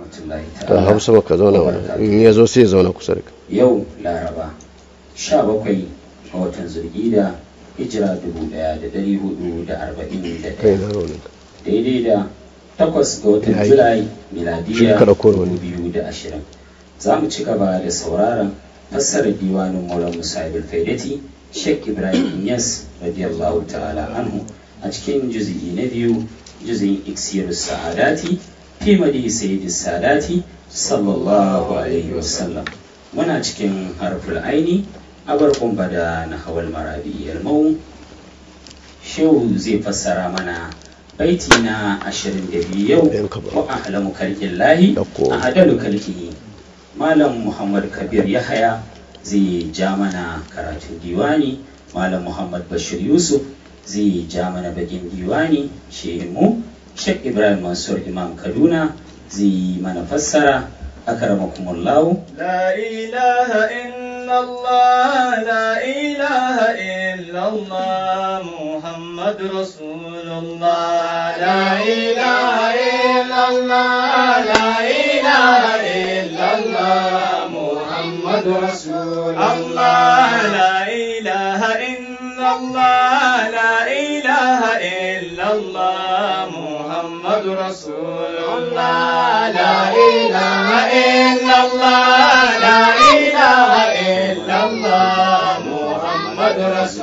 rahmatullahi ta ta'ala. hausa maka zauna wani in ya zo sai zauna kusa da ka. Yau Laraba 17 ga watan Zulhijja hijira 1441 daidai da 8 ga watan Julai miladiya 2020. Za mu ci gaba da sauraron fassarar diwanin Maulana Musa ibn Faidati Sheikh Ibrahim Inyas radiyallahu ta'ala anhu a cikin juz'i na biyu, juz'in Iksirus Sa'adati fi madi Sayyidis Sadati sallallahu alaihi wasallam. Muna cikin harful aini a barkun bada na hawal maradi yalmau. Shehu zai fassara mana baiti na 22 yau. Wa ahlamu kalkillahi a adalu kalkihi. Malam Muhammad Kabir Yahaya zai ja mana karatun diwani, Malam Muhammad Bashir Yusuf zai ja mana bagin diwani, shehinmu Sheikh Ibrahim Mansur Imam Kaduna zai mana fassara. Akramakumullahu. La ilaha illallah, la ilaha illallah, Muhammad Rasulullah. La ilaha illallah, la ilaha illallah, Muhammad Rasulullah. La ilaha illallah, la ilaha illallah, Muhammad Rasulullah. La ilaha illallah, la ilaha illallah, Muhammad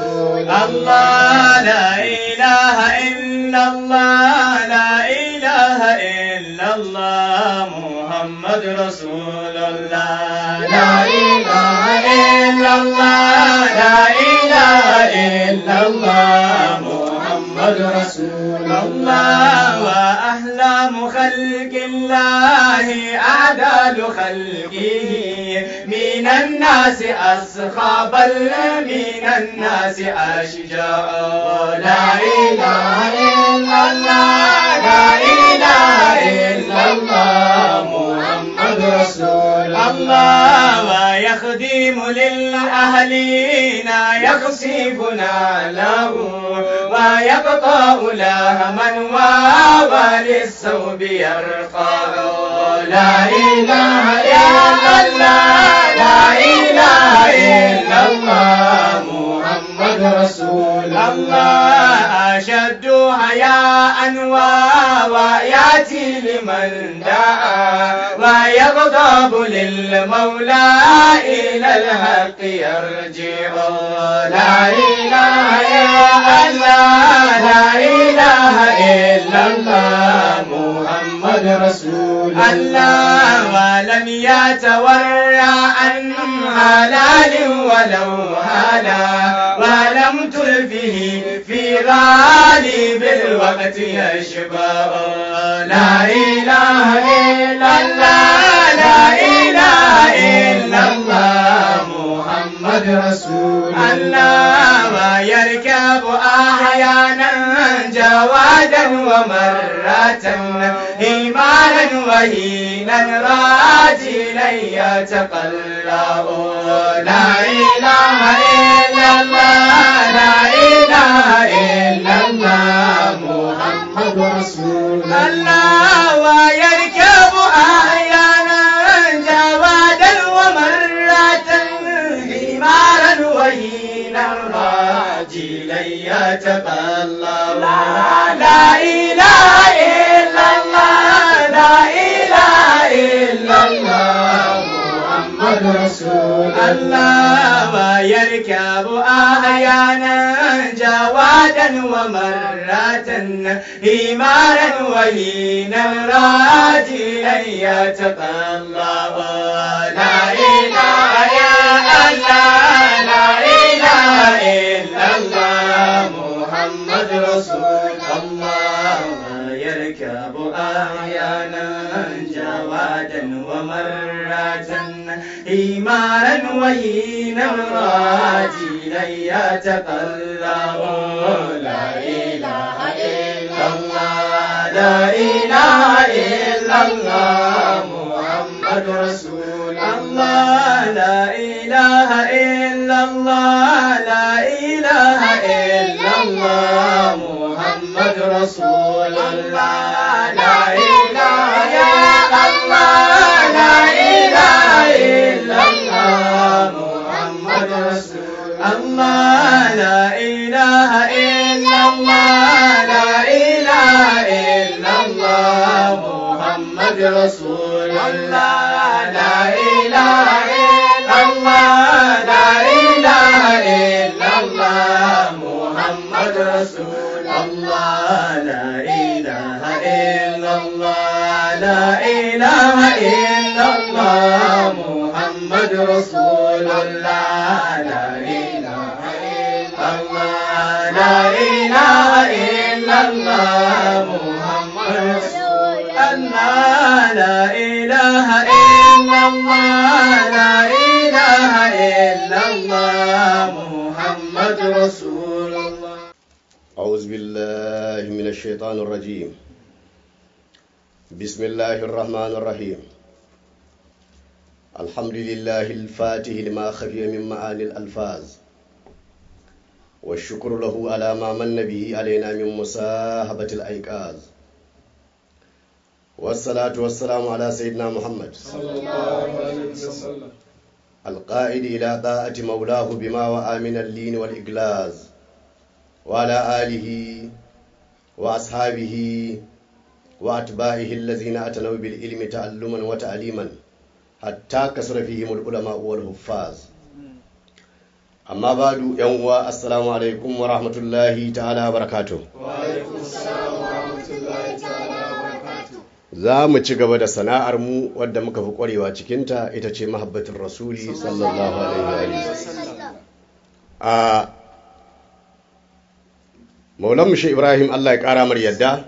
Rasulullah. La ilaha illallah, la ilaha illallah, Muhammad Rasulullah. La ilaha illallah, la ilaha illallah, Muhammad Rasulullah. Wa ahlamu khalqillahi a'dalu khalqihi minan nasi ashabal minan nasi ashja'a. La ilaha illallah, la ilaha illallah, Muhammad Rasulullah. Wa yakhdimu lil ahlina yakhsifuna lahu wa yaqta'u lahman wa lis-sawbi yarqa'u. La ilaha illallah, la ilaha illallah, Muhammad Rasulullah. Ashaddu haya'an wa yati liman da'a wa yaghdabu lil mawla ila al-haqq yarji'u. La ilaha illallah, la ilaha illallah, Muhammad Rasulullah. Wa lam yatawarra an halalin walau hala wa lam tulfihi fi ghalibil waqti yashba. La ilaha illallah, la ilaha illallah, Muhammad Rasulullah. Wa yarkabu ahyanan jawadan wa marratan himaran wa hinan rajilan yataqallahu. La ilaha illallah, la ilaha illallah, Muhammad Rasulullah. Wa yarkabu ahyanan jawadan wa marratan himaran wa hinan rajilan yataqallahu. La ilaha illallah, la ilaha illallah, Muhammad Rasulullah. Wa yarkabu ahyanan jawadan wa marratan himaran wa hinan rajilan yataqallahu. La ilaha illallah, la ilaha illallah, Muhammad Rasulullah. يركب أحيانا جوادا ومراتا حمارا وهينا راجلا يتقلب. لا إله إلا الله، لا إله إلا الله، محمد رسول الله. لا إله إلا الله، لا إله إلا الله، محمد رسول الله. لا إله يا الله، محمد رسول الله لا إله إلا الله لا إله إلا الله محمد رسول الله لا إله إلا الله لا إله إلا الله محمد رسول الله لا إله إلا الله لا إله إلا الله محمد رسول الله لا إله إلا الله لا إله إلا الله محمد رسول الله. أعوذ بالله من الشيطان الرجيم. بسم الله الرحمن الرحيم. الحمد لله الفاتح لما خفي من معاني الألفاظ، والشكر له على ما من به علينا من مصاحبة الأيقاظ، والصلاة والسلام على سيدنا محمد صلى الله عليه وسلم القائد إلى طاعة مولاه بما وعى من اللين والإجلاز، وعلى آله وأصحابه وأتباعه الذين أتنوا بالعلم تعلما وتعليما حتى كسر فيهم العلماء والحفاظ. أما بعد يوم السلام عليكم ورحمة الله تعالى وبركاته. وعليكم السلام ورحمة الله تعالى وبركاته. za mu ci gaba da sana'armu wadda muka fi ƙwarewa cikinta ita ce mahabbatin rasuli sallallahu alaihi wa sallam. A maulan mushe Ibrahim Allah ya ƙara mar yadda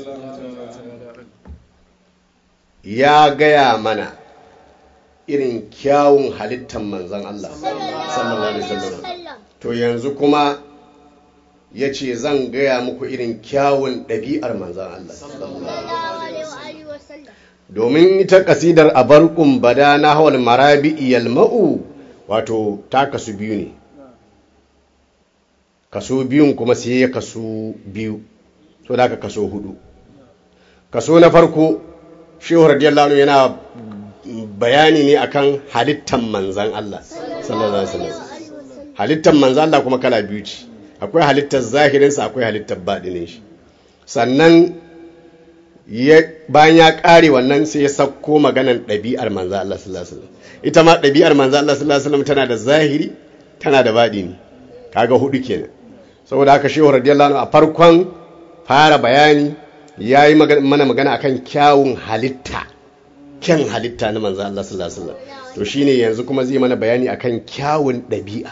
ya gaya mana irin kyawun halittar manzan Allah sallallahu alaihi wa sallam. To yanzu kuma ya ce zan gaya muku irin kyawun ɗabi'ar manzan Allah sallallahu alaihi wa sallam. Domin ita kasidar abarkun bada na hawal marabi yalma'u wato ta kasu biyu ne, kaso biyun kuma sai ya kaso biyu, so da aka kaso hudu. Kaso na farko shehu radiyallahu anhu yana bayani ne akan halittan manzan Allah sallallahu alaihi wasallam. Halittan manzan Allah kuma kala biyu ce, akwai halittar zahirinsa akwai halittar baɗinin shi. Sannan bayan ya ƙare wannan sai ya sauko maganan ɗabi'ar manzan Allah sallallahu alaihi wasallam. Ita ma ɗabi'ar manzan Allah sallallahu alaihi wasallam tana da zahiri tana da baɗini, kaga hudu kenan. Saboda haka shehu radiyallahu anhu a farkon fara bayani yayi mana magana akan kyawun halitta, kyan halitta na manzan Allah sallallahu alaihi wasallam. To shine yanzu kuma zai mana bayani akan kyawun ɗabi'a.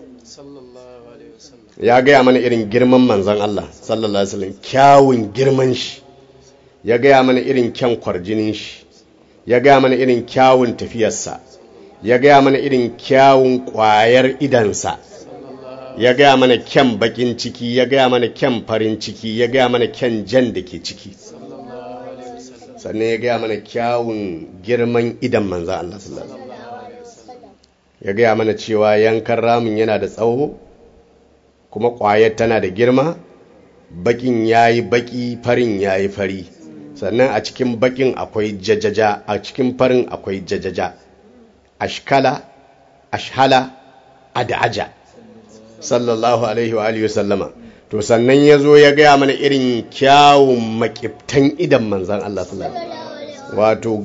Ya gaya mana irin girman manzan Allah sallallahu alaihi wasallam, kyawun girman shi. Ya gaya mana irin kyan kwarjinin shi, ya gaya mana irin kyawun tafiyarsa, ya gaya mana irin kyawun ƙwayar idansa, ya gaya mana kyan bakin ciki, ya gaya mana kyan farin ciki, ya gaya mana kyan jan da ke ciki, sannan ya gaya mana kyawun girman idan manzan Allah sallallahu alaihi wasallam. Ya gaya mana cewa yankan ramin yana da tsawo kuma ƙwayar tana da girma, bakin yayi baki, farin yayi fari, sannan a cikin bakin akwai jajaja, a cikin farin akwai jajaja, ashkala ashhala adaja sallallahu alaihi wa alihi wasallama. To sannan ya zo ya gaya mana irin kyawun makiftan idan manzan Allah sallallahu alaihi wasallam, wato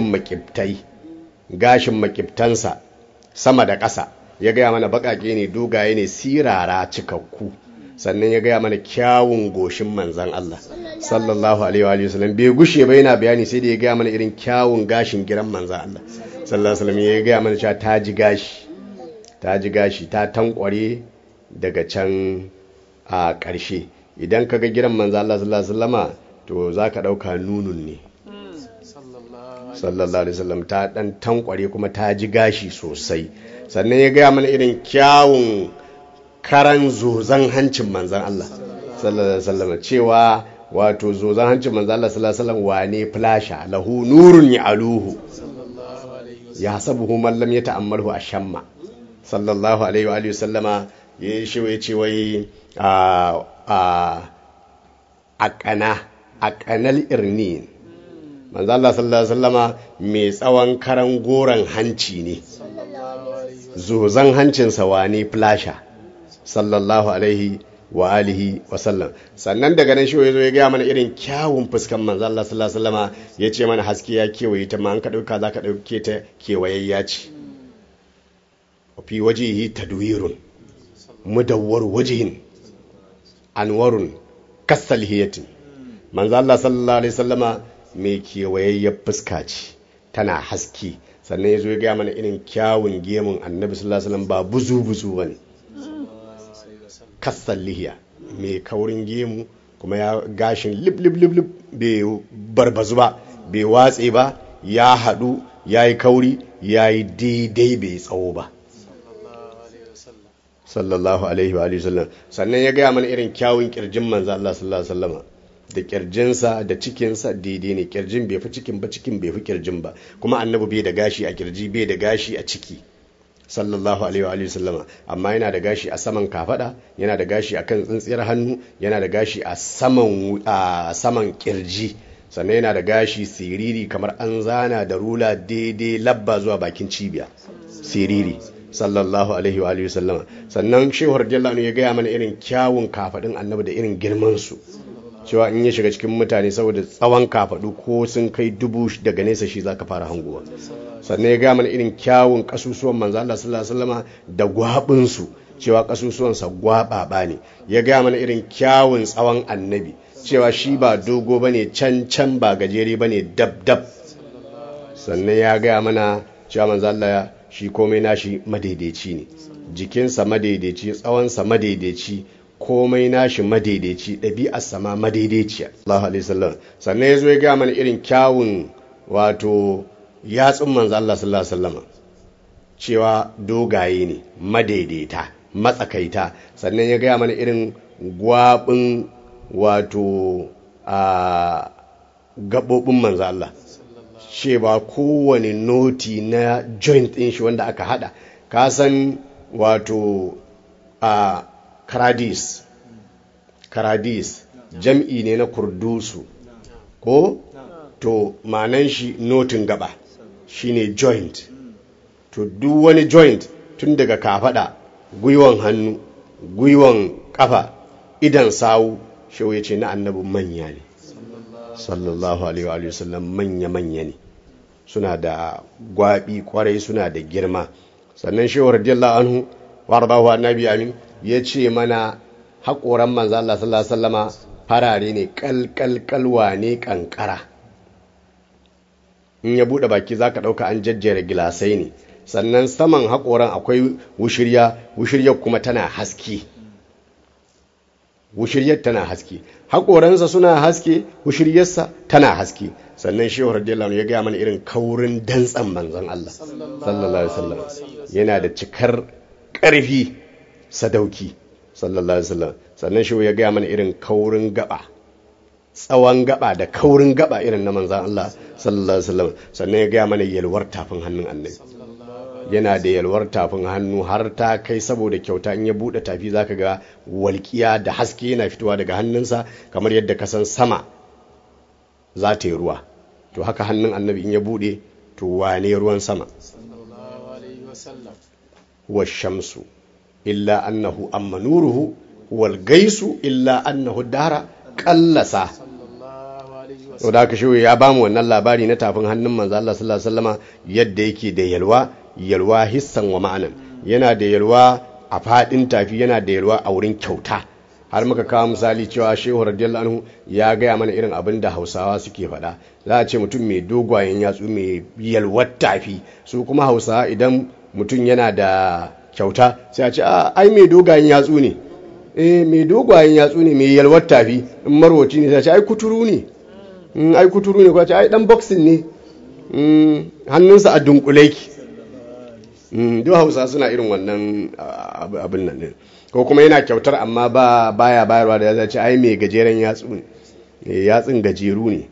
gashin makiftansa sama da ƙasa. Ya gaya mana baƙaƙe ne, dogaye ne, sirara cikakku. Sannan ya gaya mana kyawun goshin manzan Allah sallallahu alaihi wa sallam. Bai gushe ba yana bayani sai da ya gaya mana irin kyawun gashin giran manzan Allah sallallahu alaihi wa sallam. Ya gaya mana cewa ta ji gashi ta tankware daga can a ƙarshe. Idan ka ga giran manzan Allah sallallahu alaihi wa sallama to za ka ɗauka nunun ne sallallahu alaihi wa sallam. Ta ɗan tankware kuma ta ji gashi sosai. Sannan ya gaya mana irin kyawun karan zozan hancin manzan Allah sallallahu alaihi wasallam, cewa wato zozan hancin manzan Allah sallallahu alaihi wasallam wane flasha lahu nurun ya'aluhu ya hasabuhu man lam yata'ammalhu ashamma sallallahu alaihi wa alihi wasallama. Ya ce wai aqanal irnin manzan Allah sallallahu alaihi wasallama mai tsawon karan goran hanci ne, zozan hancinsa wane flasha sallallahu alaihi wa alihi wa sallam. Sannan daga nan shehu ya zo ya gaya mana irin kyawun fuskan manzo Allah sallallahu alaihi wasallama, ya ce mana haske ya kewaye ta, ma an ka dauka za ka dauke ta kewayayya ce. Fi wajihi tadwirun mudawwar wajihin anwarun kasalhiyatin. Manzo Allah sallallahu alaihi wasallama mai kewayayyar fuska ce, tana haske. Sannan ya zo ya gaya mana irin kyawun gemun annabi sallallahu alaihi wasallam, ba buzu bane, kasallihiya, mai kaurin gemu, kuma ya gashin lip bai barbazu ba, bai watse ba, ya haɗu, ya yi kauri, ya yi daidai, bai tsawo ba, sallallahu alaihi wa sallam. Sannan ya gaya mana irin kyawun kirjin manzo Allah sallallahu alaihi wasallama, da kirjinsa da cikinsa daidai ne, kirjin bai fi cikin ba, cikin bai fi kirjin ba, kuma annabi bai da gashi a kirji, bai da gashi a ciki, sallallahu alaihi wa sallama, amma yana da gashi a saman kafada, yana da gashi a kan tsintsiyar hannu, yana da gashi a saman kirji, sannan yana da gashi siriri kamar an zana da rula daidai labba zuwa bakin cibiya, siriri, sallallahu alaihi wa sallama. Sannan shehu radiyallahu anhu ya gaya mana irin kyawun kafadin annabi da irin girman su, cewa in ya shiga cikin mutane saboda tsawon kafadu ko sun kai 1000 daga nesa shi zaka fara hanguwa. Sannan ya gaya mana irin kyawun kasusuwan manzo Allah sallallahu alaihi wasallama da gwabin su, cewa kasusuwan sa gwababa ne. Ya gaya mana irin kyawun tsawon annabi, cewa shi ba dogo bane can ba gajere bane dab. Sannan ya gaya mana cewa manzo Allah shi komai nashi madaidaici ne, jikinsa madaidaici, tsawonsa madaidaici, komai nashi madaidaici, ɗabi'arsa ma madaidaiciya, Allahu alaihi wasallam. Sannan ya zo ya gaya mana irin kyawun wato yatsun manzo Allah sallallahu alaihi wasallam, cewa dogaye ne, madaidaita, matsakaita. Sannan ya gaya mana irin gwabin wato gaɓoɓin manzo Allah, cewa kowane noti na joint ɗin shi wanda aka hada, ka san wato karadis jam'i ne na kurdusu ko to manan shi notin gaba shine joint. To duk wani joint tun daga kafada, gwiwan hannu, gwiwan kafa, idan sawu, shehu ya ce na annabi manya ne, sallallahu alaihi wa sallam, manya ne, suna da gwabi kwarai, suna da girma. Sannan shehu radiyallahu anhu wardahu annabi amin ya ce mana haƙoran manzo Allah sallallahu alaihi wasallama farare ne, kalkalkalwa ne, kankara. In ya bude baki zaka dauka an jajjere gilasai ne. Sannan saman haƙoran akwai wushirya kuma tana haske, wushiryar tana haske, haƙoransa suna haske, wushiryarsa tana haske. Sannan shehu radiyallahu anhu ya gaya mana irin kaurin dantsan manzon Allah sallallahu alaihi wasallam, yana da cikar ƙarfi sadauki, sallallahu alaihi wasallam. Sannan shehu ya gaya mana irin kaurin gaba, tsawon gaba da kaurin gaba irin na manzon Allah sallallahu alaihi wasallam. Sannan ya gaya mana yalwar tafin hannun annabi, yana da yalwar tafin hannu har ta kai saboda kyauta in ya bude tafi zaka ga walƙiya da haske yana fitowa daga hannunsa kamar yadda ka san sama za ta yi ruwa, to haka hannun annabi in ya bude to wane ruwan sama. huwa shamsu illa annahu amma nuruhu, huwal gaisu illa annahu dara kallasa. to da haka shi ya bamu wannan labari na tafin hannun manzo Allah sallallahu alaihi wasallama, yadda yake da yalwa hissan wa ma'anan, yana da yalwa a fadin tafi, yana da yalwa a wurin kyauta. Har muka kawo misali cewa shehu radiyallahu anhu ya gaya mana irin abin da Hausawa suke faɗa, za a ce mutum mai dogwayen yatsu, mai yalwar tafi. Su kuma Hausawa idan mutum yana da kyauta sai a ce ai mai dogayen yatsu ne, mai dogwayen yatsu ne, mai yalwar tafi. In marwaci ne sai a ce ai kuturu ne, ko a ce ai dan boxing ne, hannunsa a dunkule ki. Duk Hausa suna irin wannan abin nan ne. Ko kuma yana kyautar amma baya bayarwa, da ya ce ai mai gajeren yatsu ne, yatsun gajeru ne.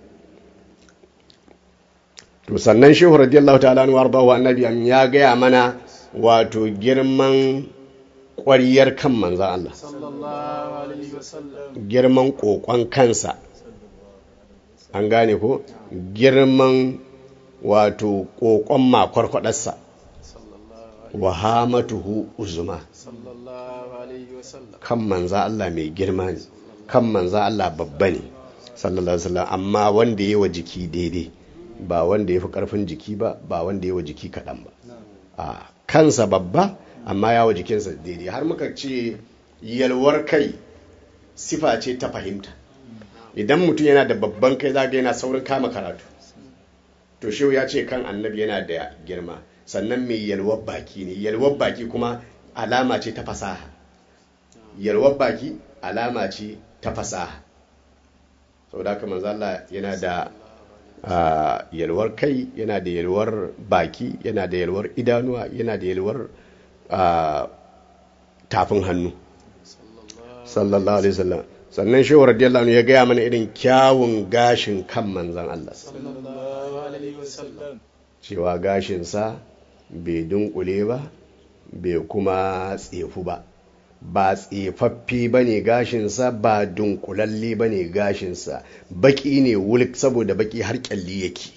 To sannan shehu radiyallahu ta'ala anhu wardahu annabi ya gaya mana wato girman ƙwariyar kan manzan Allah sallallahu alaihi wasallam, girman kokon kansa, an gane ko, girman wato kokon makwarkwadarsa, wa hamatuhu uzma, kan manza Allah mai girma ne, kan manza Allah babba ne sallallahu alaihi wasallam, amma wanda yayi wa jiki daidai, ba wanda yafi karfin jiki ba, ba wanda yayi wa jiki kadan ba. A kansa babba amma yawa jikinsa daidai. Har muka ce yalwar kai sifa ce ta fahimta. Idan mutum yana da babban kai zaga yana saurin kama karatu, to shehu ya ce kan annabi yana da girma. Sannan mai yalwar baki ne, yalwar baki kuma alama ce ta fasaha. Yalwar baki alama ce ta fasaha. Saboda haka manzo Allah yana da yalwar kai, yana da yalwar baki, yana da yalwar idanuwa, yana da yalwar tafin hannu sallallahu alaihi wasallam. Sannan shehu radiyallahu anhu ya gaya mana irin kyawun gashin kan manzon Allah sallallahu alaihi wasallam, cewa gashinsa bai dunkule ba, bai kuma tsefu ba, ba tsefaffe ba ne gashinsa, ba dunkulalle ba ne gashinsa, baki ne wulk, saboda baki har kyalli yake.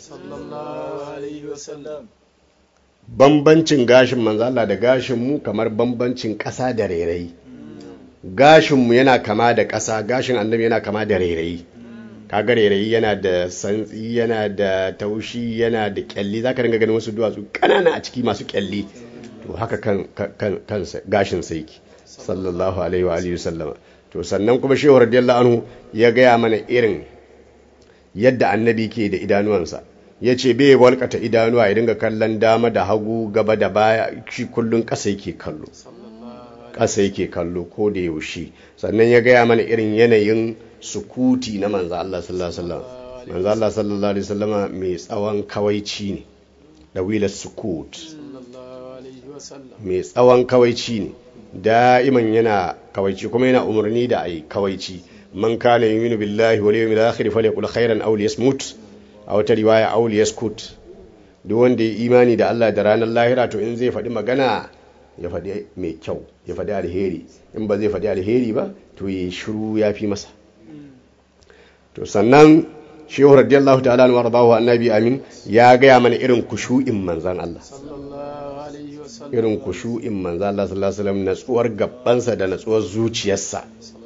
Bambancin gashin manzo Allah da gashinmu kamar bambancin ƙasa da rairayi. Gashinmu yana kama da ƙasa, gashin annabi yana kama da rairayi. Kaga rairayi yana da santsi, yana da taushi, yana da kyalli, zaka ringa ganin wasu duwatsu ƙanana a ciki masu kyalli. To haka kansa gashin sa yake sallallahu alaihi wa alihi wasallam. To sannan kuma shehu radiyallahu anhu ya gaya mana irin yadda annabi ke da idanuwansa. Ya ce bai walƙata idanuwa ya dinga kallon dama da hagu, gaba da baya, shi kullun ƙasa yake kallo, ƙasa yake kallo ko da yaushe. Sannan ya gaya mana irin yanayin sukuti na manzo Allah sallallahu alaihi wasallam. Manzo Allah sallallahu alaihi wasallama mai tsawon kawaici ne, da wilar sukut, mai tsawon kawaici ne, da'iman yana kawaici, kuma yana umarni da ai kawaici. Man kana yu'minu billahi wal yawmil akhir falyaqul khairan aw liyasmut, a wata riwaya aw liyaskut. Duk wanda ya imani da Allah da ranar lahira, to in zai faɗi magana ya faɗi mai kyau, ya faɗi alheri. In ba zai faɗi alheri ba, to ya shiru ya fi masa. To sannan shehu radiyallahu ta'ala anhu warḍahu annabi amin ya gaya mana irin kushu'in manzan Allah, irin kushu'in manzan Allah sallallahu alaihi wasallam, natsuwar gabbansa da natsuwar zuciyarsa.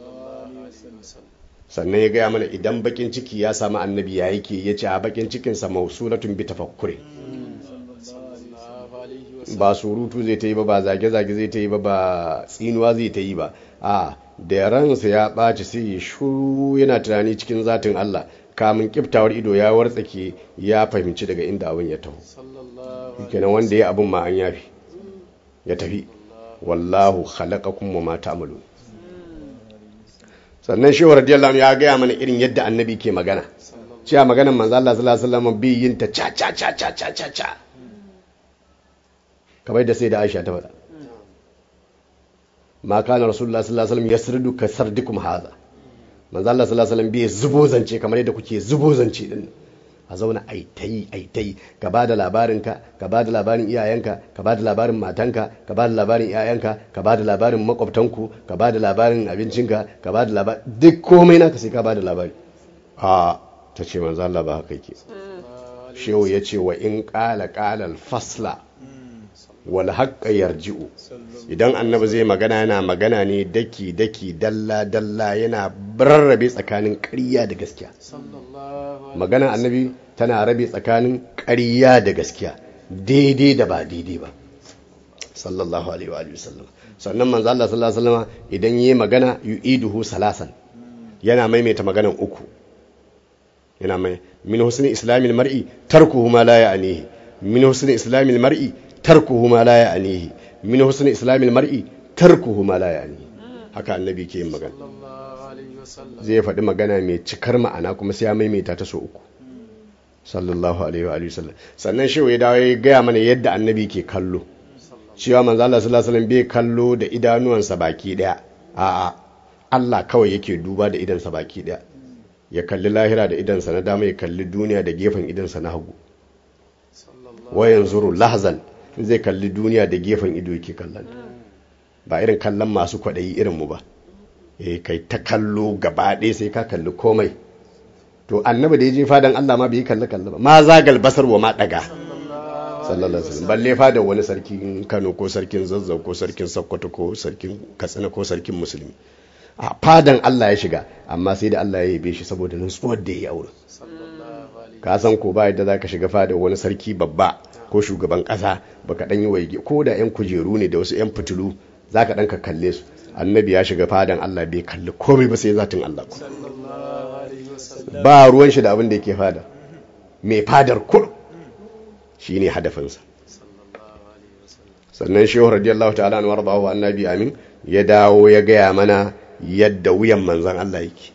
Sannan ya gaya mana idan bakin ciki ya samu annabi ya yake, ya ce a bakin cikinsa mausulatun bi tafakkure, ba surutu zai ta yi ba, ba zage-zage zai ta yi ba, ba tsinuwa zai ta yi ba. A da ransa ya ɓaci sai ya shuru yana tunani cikin zatin Allah, kamun kiftawar ido ya wartsake, ya fahimci daga inda abin ya taho. Kenan wanda ya abin ma an yafi, ya tafi. Wallahu khalaqakum wa ma ta'malun. Sannan shehu radiyallahu anhu ya gaya mana irin yadda annabi ke magana, cewa maganar manzo Allah sallallahu alaihi wasallam bi yin ta cha cha cha cha cha cha cha, kamar da sai da Aisha ta faɗa, ma kana rasulullah sallallahu alaihi wasallam yasridu ka sardikum haza. Manzo Allah sallallahu alaihi wasallam bi zubo zance kamar yadda kuke zubo zance din, a zauna ai tai ka bada labarinka, ka bada labarin iyayenka, ka bada labarin matanka, ka bada labarin iyayenka, ka bada labarin makwabtanku, ka bada labarin abincinka, ka bada labarin duk komai naka sai ka bada labari. A ta ce manzo Allah ba haka yake. Shehu ya ce wa in qala al-fasla wal haqqa yarji'u. Idan annabi zai magana yana magana ne daki dalla yana rarrabe tsakanin ƙarya da gaskiya. Magana annabi tana rabe tsakanin ƙarya da gaskiya, daidai da ba daidai ba sallallahu alaihi wa sallam. Sannan manzo Allah sallallahu alaihi wasallam idan yayi magana yu'iduhu salasan, yana maimaita maganan uku. Yana mai min husni islamil mar'i tarkuhu ma la ya'nihi, min husni islamil mar'i tarkuhu ma la ya'nihi, min husni islamil mar'i tarkuhu ma la ya'nihi. Haka annabi ke yin magana, zai faɗi magana mai cikar ma'ana kuma sai ya maimaita ta so uku sallallahu alaihi wa sallam. Sannan shehu ya dawo ya gaya mana yadda annabi ke kallo, cewa manzo Allah sallallahu alaihi wasallam bai kallo da idanuwansa baki daya, a'a Allah kawai yake duba da idansa baki daya, ya kalli lahira da idansa na dama, ya kalli duniya da gefen idansa na hagu. Wa yanzuru lahzan, zai kalli duniya da gefen ido yake kallon, ba irin kallon masu kwaɗayi irin mu ba. Kai ta kallo gaba ɗaya sai ka kalli komai. To annabi da ya je fadan Allah ma bai kalli ba, ma zagal basar wa ma daga sallallahu alaihi wasallam balle fa da wani sarkin Kano ko sarkin Zazzau ko sarkin Sokoto ko sarkin Katsina ko sarkin Musulmi a fadan Allah ya shiga amma sai da Allah ya yabe shi saboda nutsuwar da ya aure ka san ko ba yadda zaka shiga fadan wani sarki babba ko shugaban kasa baka dan yi waige ko da yan kujeru ne da wasu yan fitulu zaka dan ka kalle su annabi ya shiga fadan Allah bai kalli komai ba sai zatin Allah ba ruwan shi da abin da yake fada mai fadar kur shine hadafinsa sannan shehu radiyallahu ta'ala anhu warḍahu annabi amin ya dawo ya gaya mana yadda wuyan manzon Allah yake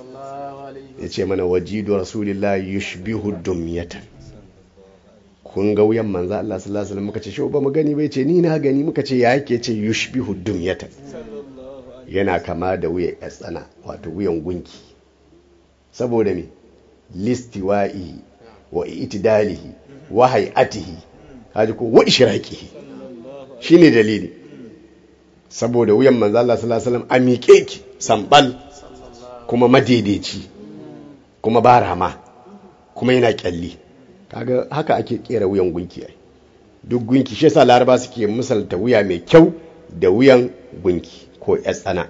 yace mana wajidu rasulillahi yushbihu dumyatan kun ga wuyan manzon Allah sallallahu alaihi wasallam muka ce shehu ba mu gani bai ce ni na gani muka ce ya yake ce yushbihu dumyatan yana kama da wuyan yatsana wato wuyan gunki saboda me listiwa'i wa itidalihi wa hay'atihi haji ko wa ishraqihi shine dalili saboda wuyan manzo Allah sallallahu alaihi wasallam a miƙe ki sambal kuma madaidaici kuma barama kuma yana kyalli kaga haka ake kera wuyan gunki ai duk gunki shi yasa laraba suke misalta wuya mai kyau da wuyan gunki ko yatsana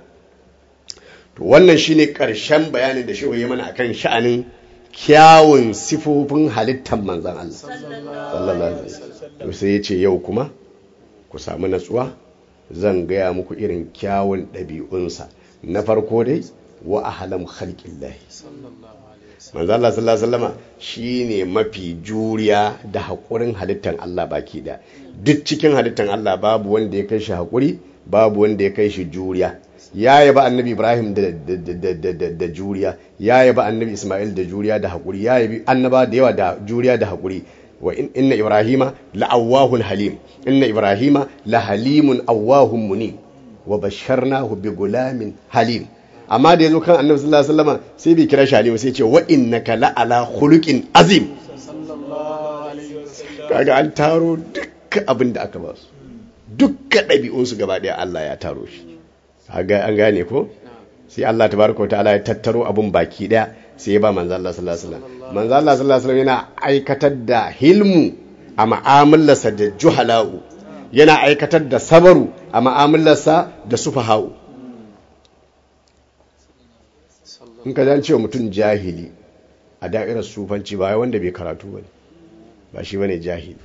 to wannan shine karshen bayanin da shehu ya mana akan sha'anin kyawun sifofin halittar manzan Allah sallallahu alaihi wasallam sai ya ce yau kuma ku samu natsuwa zan gaya muku irin kyawun ɗabi'unsa na farko dai wa ahlam khalqillahi manzan Allah sallallahu alaihi wasallam shine mafi juriya da haƙurin halittar Allah baki da duk cikin halittar Allah babu wanda ya kai shi haƙuri babu wanda ya kai shi juriya ya yaba annabi Ibrahim da juriya ya yaba annabi Ismail da juriya da haƙuri ya yabi annaba da yawa da juriya da haƙuri wa inna Ibrahima la'awwahun halim inna Ibrahima la halimun awwahun munim wa basharnahu bi gulamin halim amma da yazo kan annabi sallallahu alaihi wasallam sai bai kira shi halim sai ya ce wa innaka la ala khuluqin azim sallallahu alaihi wasallam kaga an taro dukkan abin da aka ba su dukkan ɗabi'unsu gaba ɗaya Allah ya taro shi an gane ko sai Allah tabaraka wa ta'ala ya tattaro abun baki daya sai ya ba manzo Allah sallallahu alaihi wasallam manzo Allah sallallahu alaihi wasallam yana aikatar da hilmu a mu'amalarsa da juhala'u yana aikatar da sabaru a mu'amalarsa da sufaha'u in ka dan cewa mutum jahili a da'irar sufanci ba wanda bai karatu bane ba shi bane jahili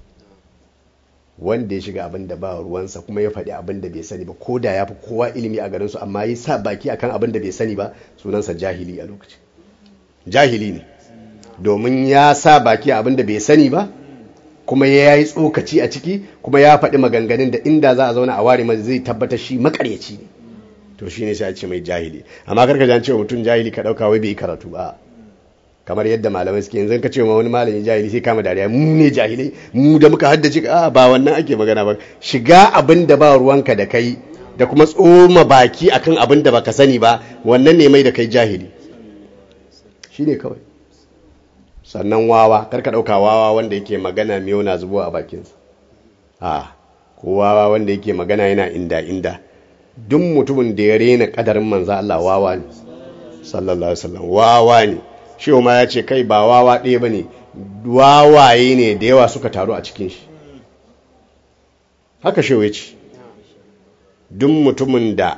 wanda ya shiga abin da ba ruwansa kuma ya faɗi abin da bai sani ba ko da ya fi kowa ilimi a garinsu amma ya sa baki akan abin da bai sani ba sunansa jahili a lokacin jahili ne domin ya sa baki abin da bai sani ba kuma ya yi tsokaci a ciki kuma ya faɗi maganganun da inda za a zauna a ware mai zai tabbatar shi makaryaci ne to shi ne sai a ce mai jahili amma karka jan cewa mutum jahili ka ɗauka wai bai karatu ba kamar yadda malamai suke yanzu ka ce ma wani malami jahili sai kama dariya mu ne jahilai mu da muka haddace ba wannan ake magana ba shiga abin da ba ruwanka da kai da kuma tsoma baki akan abin da baka sani ba wannan ne mai da kai jahili shine kawai sannan wawa karka dauka wawa wanda yake magana miyau na zubo a bakinsa ko wawa wanda yake magana yana inda duk mutumin da ya rena kadarin manzo Allah wawa ne sallallahu alaihi wasallam wawa ne shi ma ya ce kai ba wawa ɗaya ba ne wawaye ne da yawa suka taru a cikin shi haka shi ya ce duk mutumin da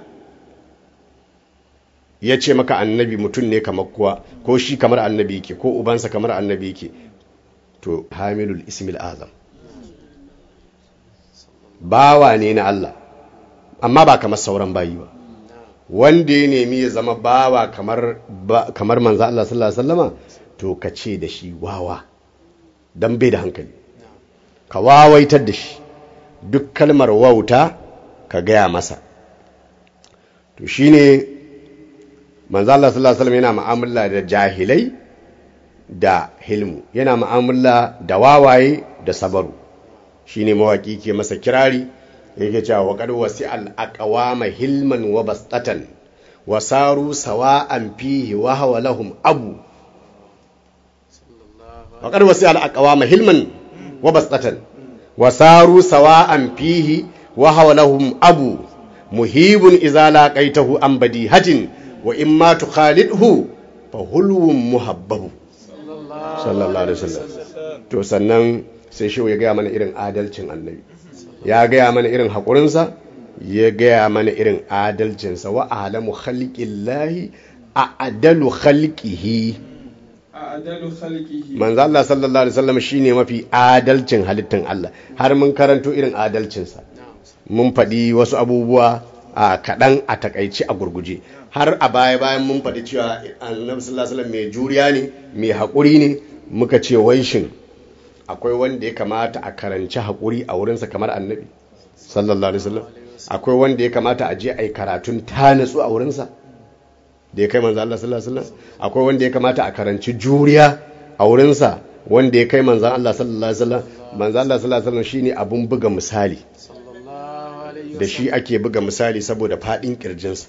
ya ce maka annabi mutum ne kamar kuwa ko shi kamar annabi yake ko ubansa kamar annabi yake to hamilul ismil azam bawa ne na Allah amma ba kamar sauran bayi ba wanda ya nemi ya zama bawa kamar manzo Allah sallallahu alaihi wasallama to ka ce da shi wawa dan bai da hankali ka wawaitar da shi duk kalmar wauta ka gaya masa to shine manzo Allah sallallahu alaihi wasallam yana mu'amala da jahilai da hilmu yana mu'amala da wawaye da sabaru shine mawaki ke masa kirari yake cewa wa qad wasi'al aqwama hilman wa bastatan wa saru sawa'an fihi wa huwa lahum abu wa qad wasi'al aqwama hilman wa bastatan wa saru sawa'an fihi wa huwa lahum abu muhibun idza laqaitahu an badihatin wa imma tukhalidhu fa hulwun muhabbabu sallallahu alaihi wasallam to sannan sai shehu ya gaya mana irin adalcin annabi, ya gaya mana irin haƙurinsa, ya gaya mana irin adalcinsa. wa alamu khalqillahi a adalu khalqihi, manzo Allah sallallahu alaihi wasallam shine mafi adalcin halittin Allah. Har mun karanto irin adalcinsa, mun faɗi wasu abubuwa a kaɗan a takaici a gurguje. Har a baya bayan mun faɗi cewa annabi sallallahu alaihi wasallam mai juriya ne, mai haƙuri ne. Muka ce wai shin akwai wanda ya kamata a karanci haƙuri a wurinsa kamar annabi sallallahu alaihi wasallam? Akwai wanda ya kamata a je a yi karatun ta natsu a wurinsa da ya kai manzo Allah sallallahu alaihi wasallam? Akwai wanda ya kamata a karanci juriya a wurinsa wanda ya kai manzo Allah sallallahu alaihi wasallam? Manzo Allah sallallahu alaihi wasallam shine abun buga misali, da shi ake buga misali saboda fadin kirjinsa.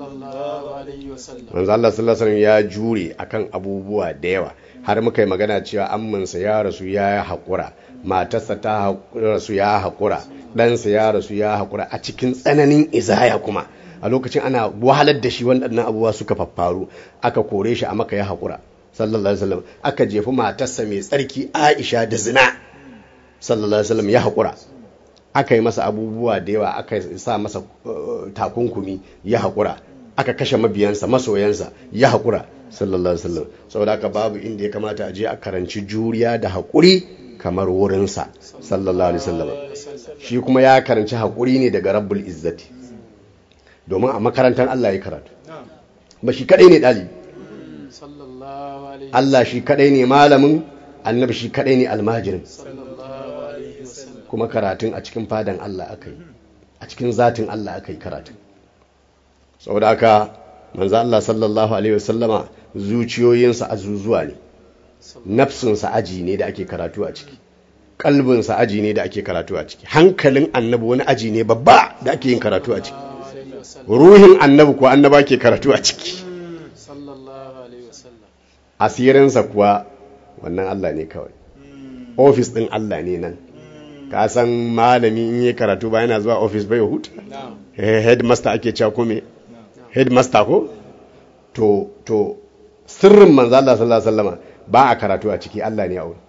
Manzo Allah sallallahu alaihi wasallam ya jure akan abubuwa da yawa. Har muka yi magana cewa amminsa ya rasu ya haƙura, matarsa ta rasu ya haƙura, ɗansa ya rasu ya haƙura a cikin tsananin izaya. Kuma a lokacin ana wahalar da shi, waɗannan abubuwa suka faffaru. Aka kore shi a Makka ya haƙura sallallahu alaihi wasallam. Aka jefi matarsa mai tsarki Aisha da zina sallallahu alaihi wasallam ya haƙura. Aka yi masa abubuwa da yawa, aka sa masa takunkumi ya haƙura. Aka kashe mabiyansa, masoyansa ya haƙura sallallahu alaihi wasallam. Saboda haka babu inda ya kamata a je a karanci juriya da haƙuri kamar wurinsa sallallahu alaihi wasallam. Shi kuma ya karanci haƙuri ne daga Rabbul Izzati, domin a makarantar Allah ya karatu. Ba shi kadai ne ɗalibi, Allah shi kadai ne malamin, annabi shi kadai ne almajirin. Kuma karatun a cikin fadan Allah aka yi, a cikin zatin Allah aka yi karatun. Saboda haka manzo Allah sallallahu alaihi wasallama zuciyoyinsa azuzuwa ne, nafsinsa aji ne da ake karatu a ciki, kalbinsa aji ne da ake karatu a ciki, hankalin annabi wani aji ne babba da ake yin karatu a ciki, ruhin annabi kuwa annaba ke karatu a ciki, asirinsa kuwa wannan Allah ne kawai, ofis din Allah ne nan. Ka san malami in yi karatu ba yana zuwa ofis bai huta, headmaster ake cewa ko me headmaster ko to sirrin manzo Allah sallallahu alaihi wasallama ba a karatu a ciki, Allah ne a wurin.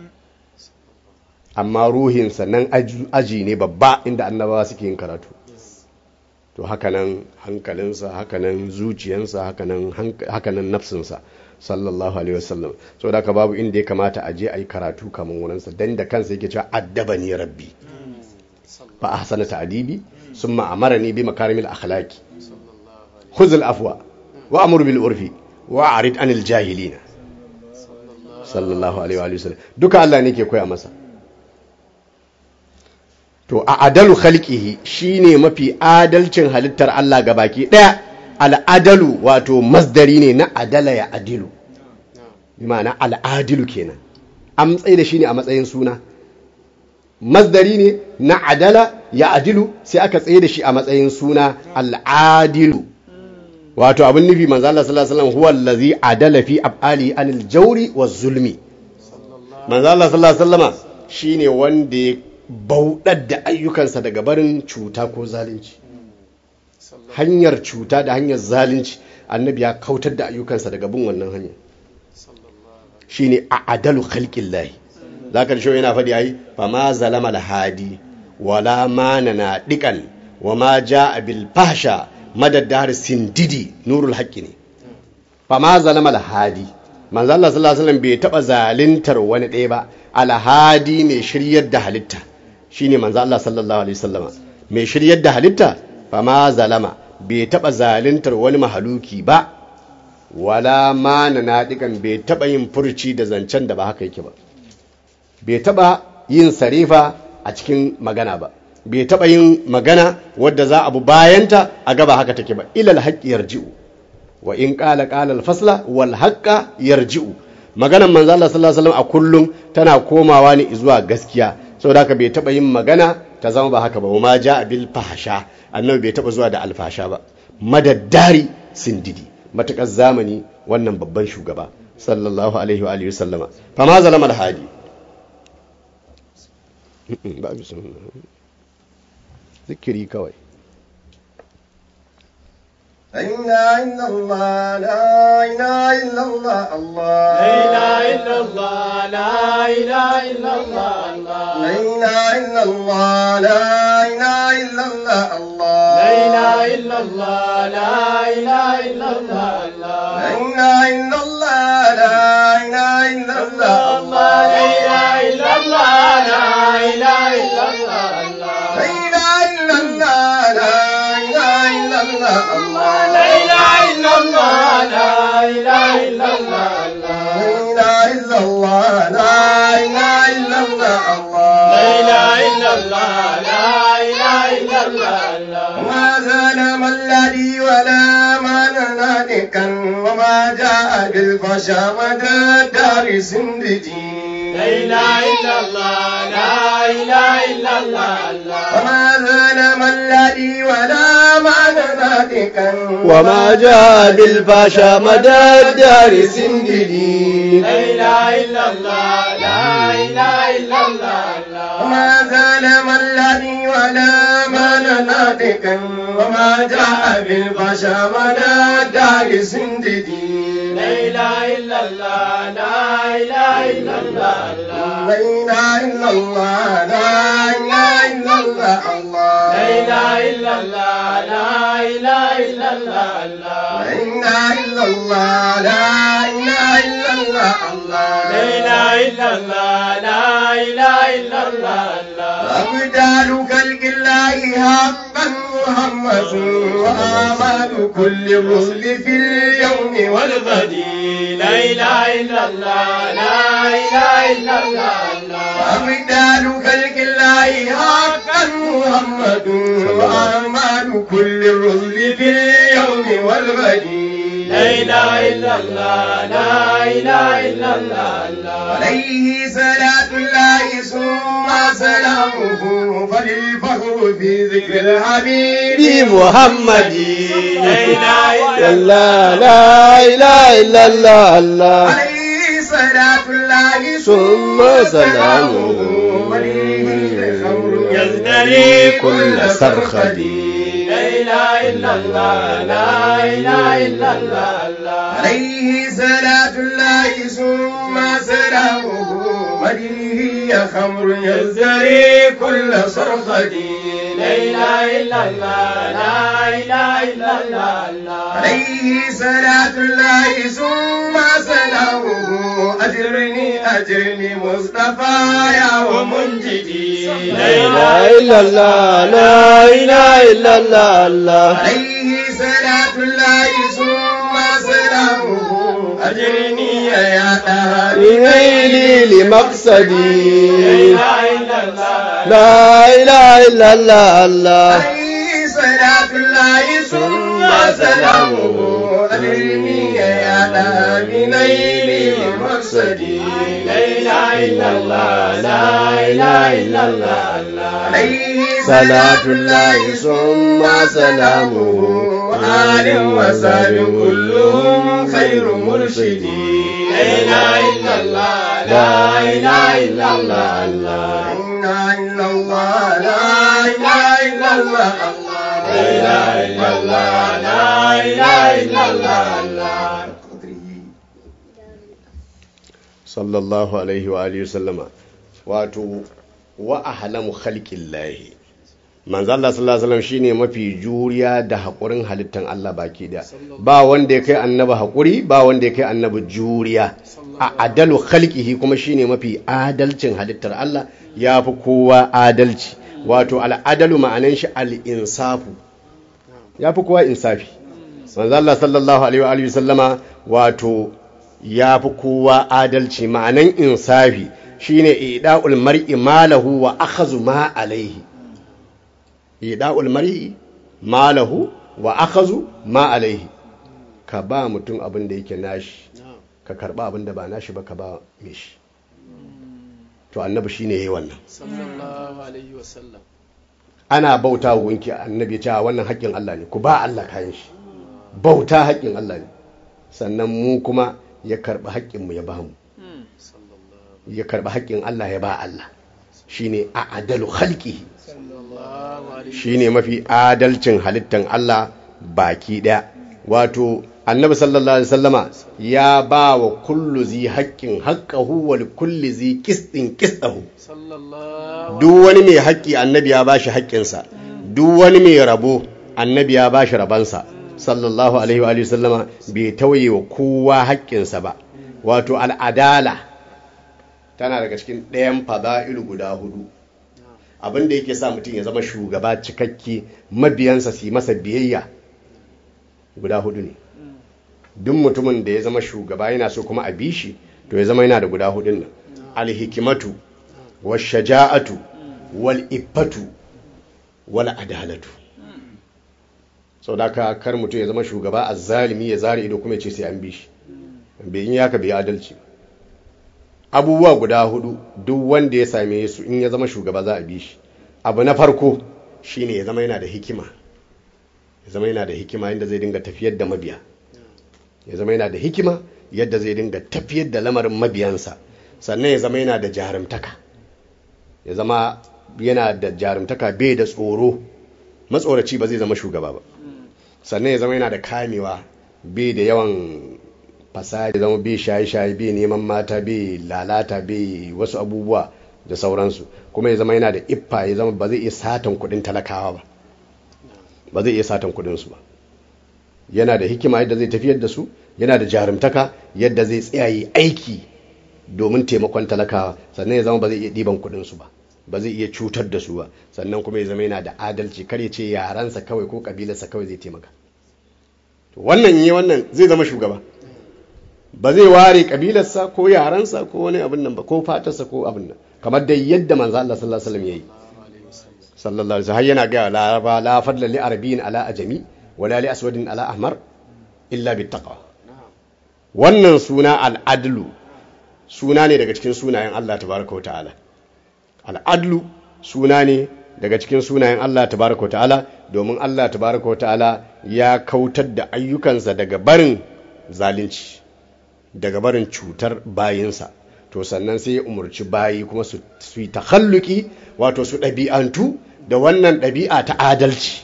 Amma ruhinsa nan aji ne babba inda annabawa suke yin karatu. To hakanan hankalinsa, hakanan zuciyansa, hakanan nafsinsa sallallahu alaihi wasallam. So da ka babu inda ya kamata a je a yi karatu kamar wurinsa, dan da kansa yake cewa addabani rabbi fa ahsana ta'dibi summa amarani bi makarimil akhlaqi khudh afwa wa amur bil urfi wa arid anil jahilina sallallahu alaihi wa sallam. Duka Allah ne ke koya masa. To a adalu khalqihi shine mafi adalcin halittar Allah gabaki daya. Al'adalu wato masdari ne na adala ya adilu, bi ma'ana al'adilu kenan, an tsaye da shi ne a matsayin suna. Masdari ne na adala ya adilu, sai aka tsaye da shi a matsayin suna al'adilu. Wato abin nufi manzo Allah sallallahu alaihi wasallam huwa allazi adala fi af'ali anil jawri waz zulmi. Manzo Allah sallallahu alaihi wasallama shine wanda ya bauɗar da ayyukansa daga barin cuta ko zalunci. Hanyar cuta da hanyar zalunci annabi ya kautar da ayyukansa daga bin wannan hanya. Shine a adalu khalqillahi. Zaka da shi yana faɗi ai fa ma zalama al-hadi wala manana dikan wa ma jaa bil fahsha madaddar sindidi nurul haqqi ne. Fa ma zalama al-hadi, manzo Allah sallallahu alaihi wasallam bai taba zalintar wani ɗaya ba. Al-hadi mai shiryar da halitta shine manzo Allah sallallahu alaihi wasallam, mai shiryar da halitta. Fa ma zalama, bai taba zalintar wani mahaluki ba, wala manana dikan, bai taba yin furci da zancen da ba haka yake ba, bai taba yin sarifa a cikin magana ba, bai taba yin magana wadda za a bu bayanta a gaba haka take ba. Ilal haqqi yarji'u wa in qala al-fasla wal haqqa yarji'u. Maganar manzo Allah sallallahu alaihi wasallam a kullum tana komawa ne zuwa gaskiya, saboda haka bai taba yin magana ta zama ba haka ba. Ma ja'a bil fahsha, annabi bai taba zuwa da alfasha ba. Madaddari sindidi, matakar zamani wannan babban shugaba sallallahu alaihi wa alihi wasallama. Fa ma zalama al-hadi ba bismillah zikiri kawai. لا إله إلا الله لا إله إلا الله الله لا إله إلا الله لا إله إلا الله إله إلا الله لا إله إلا الله الله لا إله إلا الله لا إله إلا الله لا إله إلا الله لا إله إلا الله الله لا إله إلا الله لا إله إلا الله لا إله إلا الله لا إله إلا الله الله لا إله إلا الله لا إله إلا الله لا إله إلا الله لا إله إلا الله الله لا إله إلا الله لا إله إلا الله ما زال من الذي ولا من نادكا وما جاء بالفشا مدى دار سندتي لا إله إلا الله لا إله إلا الله وما زال من الذي ولا من نادكا وما جاء بالفاشا مدى الدار سنددي لا إله إلا الله لا إله إلا الله وما زال من الذي ولا من نادكا وما جاء بالفشا مدى دار سندتي لا إله إلا الله لا إله إلا الله لا إله إلا الله لا إله إلا الله الله لا إله إلا الله لا إله إلا الله لا إله إلا الله لا إله إلا الله الله لا إله إلا الله لا إله إلا الله أبدال خلق الله حقا محمد وآمال كل الرسل في اليوم والغد لا إله إلا الله لا إله إلا الله أبدال خلق الله حقا محمد وآمال كل الرسل في اليوم والغد لا إله إلا الله لا إله إلا الله عليه صلاة الله ثم سلامه فللفخر في ذكر الحبيب محمد لا إله إلا الله لا إله إلا الله الله عليه صلاة الله ثم سلامه يزدري كل سرخد لا إله إلا الله لا إله إلا الله عليه صلاة الله ثم سلامه مديه خمر يزدري كل صرخة لا إله إلا الله لا إله إلا الله عليه صلاة الله ثم سلامه أجرني أجرني مصطفى يا ومنجدي لا إله إلا الله لا إله إلا الله الله عليه صلاة الله ثم سلامه أجرني يا طه لنيلي لمقصدي لا إله إلا الله لا إله إلا الله الله عليه صلاة الله ثم سلامه أجرني يا طه بنيلي مقصدي لا إله إلا الله لا إله إلا الله عليه صلاة الله ثم سلامه وآل وصحب كلهم خير مرشدي لا إله إلا الله لا إله إلا الله لا إله إلا الله لا إله إلا الله لا إله إلا الله لا إله إلا الله sallallahu alaihi wa alihi wasallama wato wa ahlamu khalqillahi manzo Allah sallallahu alaihi wasallam shine mafi juriya da hakurin halittan Allah baki da ba wanda ya kai annabi hakuri ba wanda ya kai annabi juriya a adalu khalqihi kuma shine mafi adalcin halittar Allah yafi kowa adalci wato al'adalu ma'anan shi al-insafu yafi kowa insafi manzo Allah sallallahu alaihi wa alihi wasallama wato ya fi kowa adalci ma'anan insafi shine ida'ul mar'i malahu wa akhazu ma alaihi ida'ul mar'i malahu wa akhazu ma alaihi ka ba mutum abin da yake nashi ka karba abin da ba nashi ba ka ba me shi to annabi shine yayi wannan sallallahu alaihi wasallam ana bauta wa gunki annabi ya ce wannan haƙƙin Allah ne ku ba Allah kayan shi bauta haƙƙin Allah ne sannan mu kuma ya karɓi haƙƙinmu ya ba mu ya karɓi haƙƙin Allah ya ba Allah shine a adalu halki shine mafi adalcin halittan Allah baki ɗaya wato annabi sallallahu alaihi wasallama ya ba wa kullu zi haqqin haqqahu wa kulli zi qistin qistahu. Duk wani mai haƙƙi annabi ya bashi haƙƙinsa, duk wani mai rabo annabi ya bashi rabansa sallallahu alaihi wa sallama, bai tauye wa kowa haƙƙinsa ba. Wato al'adala tana daga cikin ɗayan fada'ilu guda hudu, abinda yake sa mutum ya zama shugaba cikakke, mabiyansa su yi masa biyayya, guda hudu ne. Duk mutumin da ya zama shugaba yana so kuma a bi shi, to ya zama yana da guda hudun nan: alhikimatu wal shaja'atu wal iffatu wal adalatu. Sau da kar mutum ya zama shugaba azzalimi ya zare ido kuma ya ce sai an bi shi, bai in yaka bai adalci. Abubuwa guda hudu duk wanda ya same su in ya zama shugaba za a bi shi. Abu na farko shine ya zama yana da hikima, ya zama yana da hikima yadda zai dinga tafiyar da mabiya, ya zama yana da hikima yadda zai dinga tafiyar da lamarin mabiyansa. Sannan ya zama yana da jarumtaka, ya zama yana da jarumtaka, bai da tsoro, matsoraci ba zai zama shugaba ba. Sannan ya zama yana da kamewa, bai da yawan fasadi, zama bai shaye-shaye, bai neman mata, bai lalata, bai wasu abubuwa da sauransu. Kuma ya zama yana da iffa, ya zama ba zai iya satan kudin talakawa ba, ba zai iya satan kudinsu ba. Yana da hikima yadda zai tafiyar da su, yana da jarumtaka yadda zai tsayaye aiki domin taimakon talakawa. Sannan ya zama ba zai iya ɗiban kudinsu ba, ba zai iya cutar da su ba. Sannan kuma ya zama yana da adalci, kar ya ce yaransa kawai ko kabilarsa kawai zai taimaka. Wannan zai zama shugaba, ba zai ware kabilarsa ko yaransa ko wani abin nan ba, ko fatarsa ko abin nan, kamar dai yadda manzo Allah sallallahu alaihi wasallam yayi sallallahu alaihi wasallam. Yana ga la fadla li arabiyyin ala ajami wala li aswadin ala ahmar illa bittaqwa. Wannan suna al'adlu suna ne daga cikin sunayen Allah tabaraka wa ta'ala. Al'adlu suna ne daga cikin sunayen Allah tabaraka wa ta'ala, domin Allah tabaraka wa ta'ala ya kautar da ayyukansa daga barin zalunci, daga barin cutar bayinsa. To sannan sai ya umarci bayi kuma su yi takhalluki, wato su ɗabi'antu da wannan ɗabi'a ta adalci.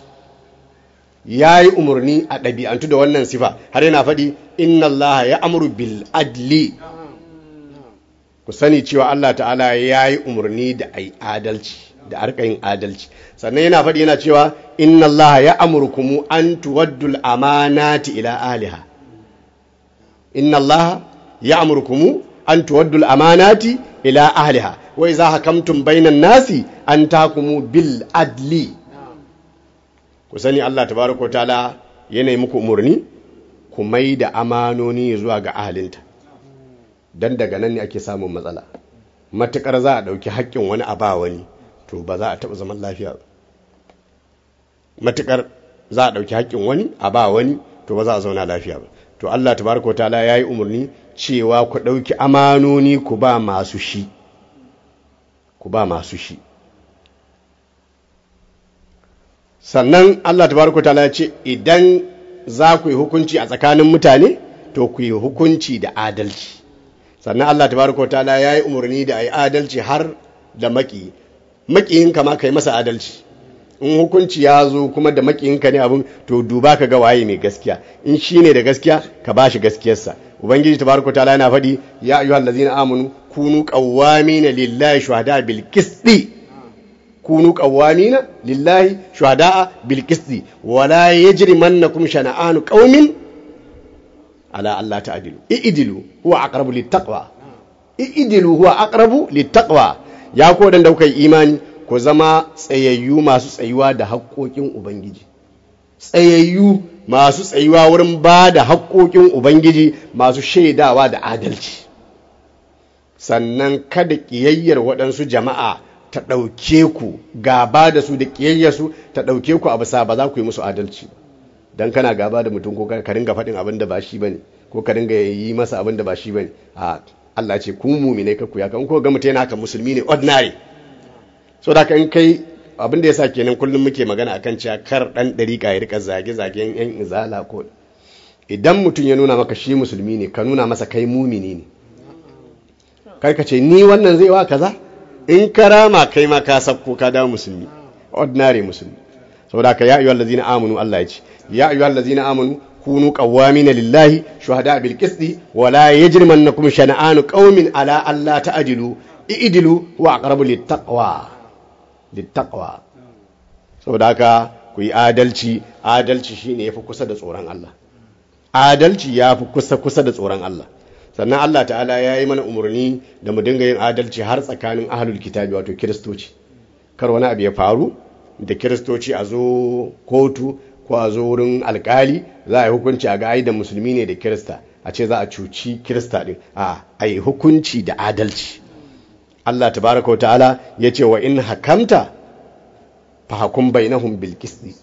Ya yi umarni a ɗabi'antu da wannan sifa, har yana faɗi inna Allah ya amuru bil adli. Ku sani cewa Allah ta'ala ya yi umarni da ai adalci, da arkayin adalci. Sannan yana faɗi yana cewa inna Allah ya amurkumu an tuwaddul amanati ila ahliha. Inna Allah ya amurkumu an tuwaddul amanati ila ahliha wa idza hakamtum bainan nasi an tahkumu bil adli. Ku sani Allah tabaraka ta'ala yana yi muku umarni ku mai da amanoni zuwa ga ahalinta, dan daga nan ne ake samun matsala. Matukar za a dauki haƙƙin wani a ba wani, to ba za a taɓa zaman lafiya ba. Matukar za a dauki haƙƙin wani a ba wani, to ba za a zauna lafiya ba. To Allah tabaraka ta'ala yayi umarni cewa ku dauki amanoni ku ba masu shi, ku ba masu shi. Sannan Allah tabaraka ta'ala ya ce idan za ku yi hukunci a tsakanin mutane, to ku yi hukunci da adalci. Sannan Allah tabaraka ta'ala ya yi umarni da a yi adalci har da maƙiyinka ma ka yi masa adalci. In hukunci ya zo kuma da maƙiyinka ne abin, to duba ka ga waye mai gaskiya. In shi ne da gaskiya, ka ba shi gaskiyarsa. Ubangiji tabaraka ta'ala yana faɗi ya ayyuhal ladzina amanu kunu qawwamina lillahi shuhada bil qisti. Kunu qawwamina lillahi shuhada bil qisti wa la yajrimannakum shana'anu qaumin ala alla ta'dilu i'dilu huwa aqrabu littaqwa. I'dilu huwa aqrabu littaqwa. Ya ko dan daukai imani ku zama tsayayyu masu tsayuwa da haƙoƙin Ubangiji, tsayayyu masu tsayuwa wurin ba da haƙoƙin Ubangiji, masu shaidawa da adalci. Sannan kada ƙiyayyar waɗansu jama'a ta ɗauke ku, gaba da su da ƙiyayyarsu ta ɗauke ku a bisa ba za ku yi musu adalci. Don kana gaba da mutum ko ka ringa faɗin abin da ba shi ba ne, ko ka ringa yi masa abin da ba shi ba ne. Allah ce ku mumine ka ku ya kan ko ga mutum yana haka musulmi ne ordinary. So da kan kai abin da yasa kenan kullum muke magana akan cewa kar dan dariƙa ya rika zage-zagen yan izala ko idan mutum ya nuna maka shi musulmi ne, ka nuna masa kai mumini ne. Kai ka ce ni wannan zai wa kaza, in karama kai ma ka sabko ka dawo musulmi, ordinary musulmi. Saboda ka ya ayyuhal ladzina amanu, Allah ya ce ya ayyuhal ladzina amanu kunu qawwamina lillahi shuhada bil qisti wa la yajrimannakum shana'anu qaumin ala alla ta'dilu i'dilu wa aqrabu littaqwa saboda haka ku yi adalci shine yafi kusa da tsoron Allah, adalci yafi kusa da tsoron Allah. Sannan Allah ta'ala ya yi mana umarni da mu dinga yin adalci har tsakanin ahlul kitabi wato kiristoci, kar wani abu ya faru da kiristoci a zo kotu ko a zo wurin alkali za a yi hukunci a ga da musulmi ne da kirista a ce za a cuci kirista din, a yi hukunci da adalci. Allah tabaraka wa ta'ala ya ce wa in hakamta fahakum bainahum bil qisti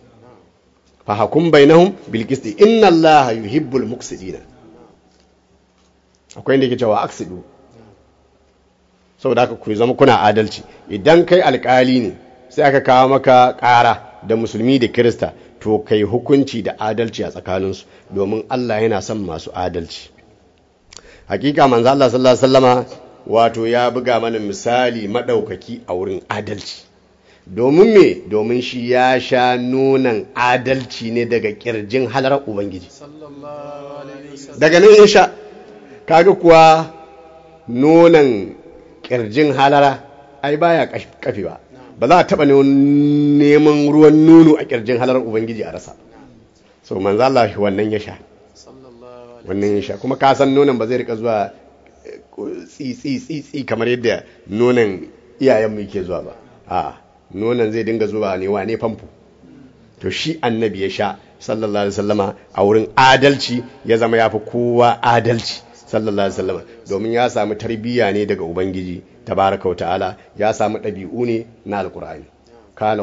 inna Allah yuhibbul muqsidina. Akwai inda yake cewa aksidu, saboda haka ku zama kuna adalci. Idan kai alkali ne sai aka kawo maka ƙara da musulmi da kirista, to kai hukunci da adalci a tsakaninsu, domin Allah yana son masu adalci. Hakika manzo Allah sallallahu alaihi wasallama wato ya buga mana misali madaukaki a wurin adalci. Domin me? Domin shi ya sha nonon adalci ne daga kirjin halar Ubangiji. Daga nan ya sha, kaga kuwa nonon kirjin halara ai baya kafi ba za a taba neman ruwan nono a kirjin halar Ubangiji a rasa. So manzo Allah wannan ya sha, kuma ka san nonon ba zai rika zuwa tsitsi kamar yadda nonon iyayenmu yake zuwa ba. Nonon zai dinga zuwa ne wane famfo. To shi annabi ya sha sallallahu alaihi wasallama a wurin adalci, ya zama yafi kowa adalci sallallahu alaihi wasallama, domin ya samu tarbiyya ne daga Ubangiji tabaraka wa ta'ala, ya samu ɗabi'u ne na alqur'ani. kana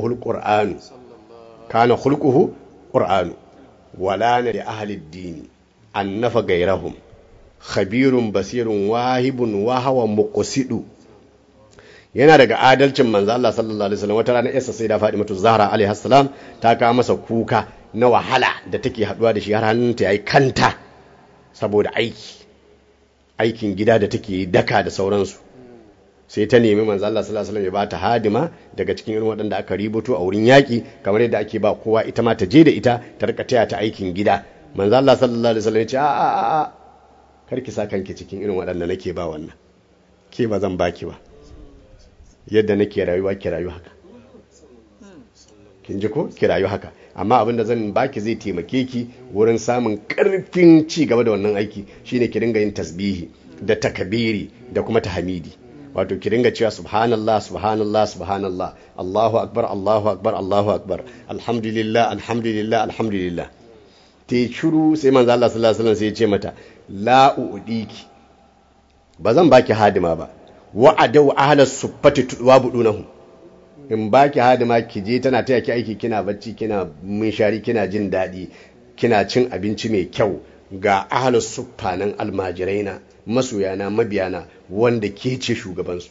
khuluquhu qur'anu wala na li ahli ad-din annafa gairahum khabirun basirun wahibun wa hawa muqsidu. Yana daga adalcin manzo Allah sallallahu alaihi wasallam. Wata rana Isa sai da Fatimatu Zahra alaiha salam ta kawo masa kuka na wahala da take haduwa da shi, har hannunta yayi kanta saboda aikin gida da take daka da sauransu. Sai ta nemi manzo Allah sallallahu alaihi wasallam ya bata hadima daga cikin irin waɗanda aka ributo a wurin yaki, kamar yadda ake ba kowa, ita ma ta je da ita ta rika taya ta aikin gida. Manzo Allah sallallahu alaihi wasallam ya ce a karki sa kanki cikin irin waɗanda nake ba wannan, ke ba zan baki ba, yadda nake rayuwa ki rayu haka, kin ji ko, ki rayu haka, amma abinda zan baki zai taimake ki wurin samun karfin ci gaba da wannan aiki, shine ki dinga yin tasbihi da takabiri da kuma tahmidi. Wato ki dinga cewa subhanallah subhanallah subhanallah, Allahu akbar Allahu akbar Allahu akbar, alhamdulillah alhamdulillah alhamdulillah. Te shiru, sai manzo Allah sallallahu alaihi wasallam sai ya ce mata la uudiki, bazan baki hadima ba, wa'adau ahlas suffati tudwabudunahum, in baki hadima ki je tana taya ki aiki, kina bacci, kina munshari, kina jin dadi, kina cin abinci mai kyau, ga ahlas suffanan almajiraina, masoyana, mabiyana, wanda ke ce shugabansu.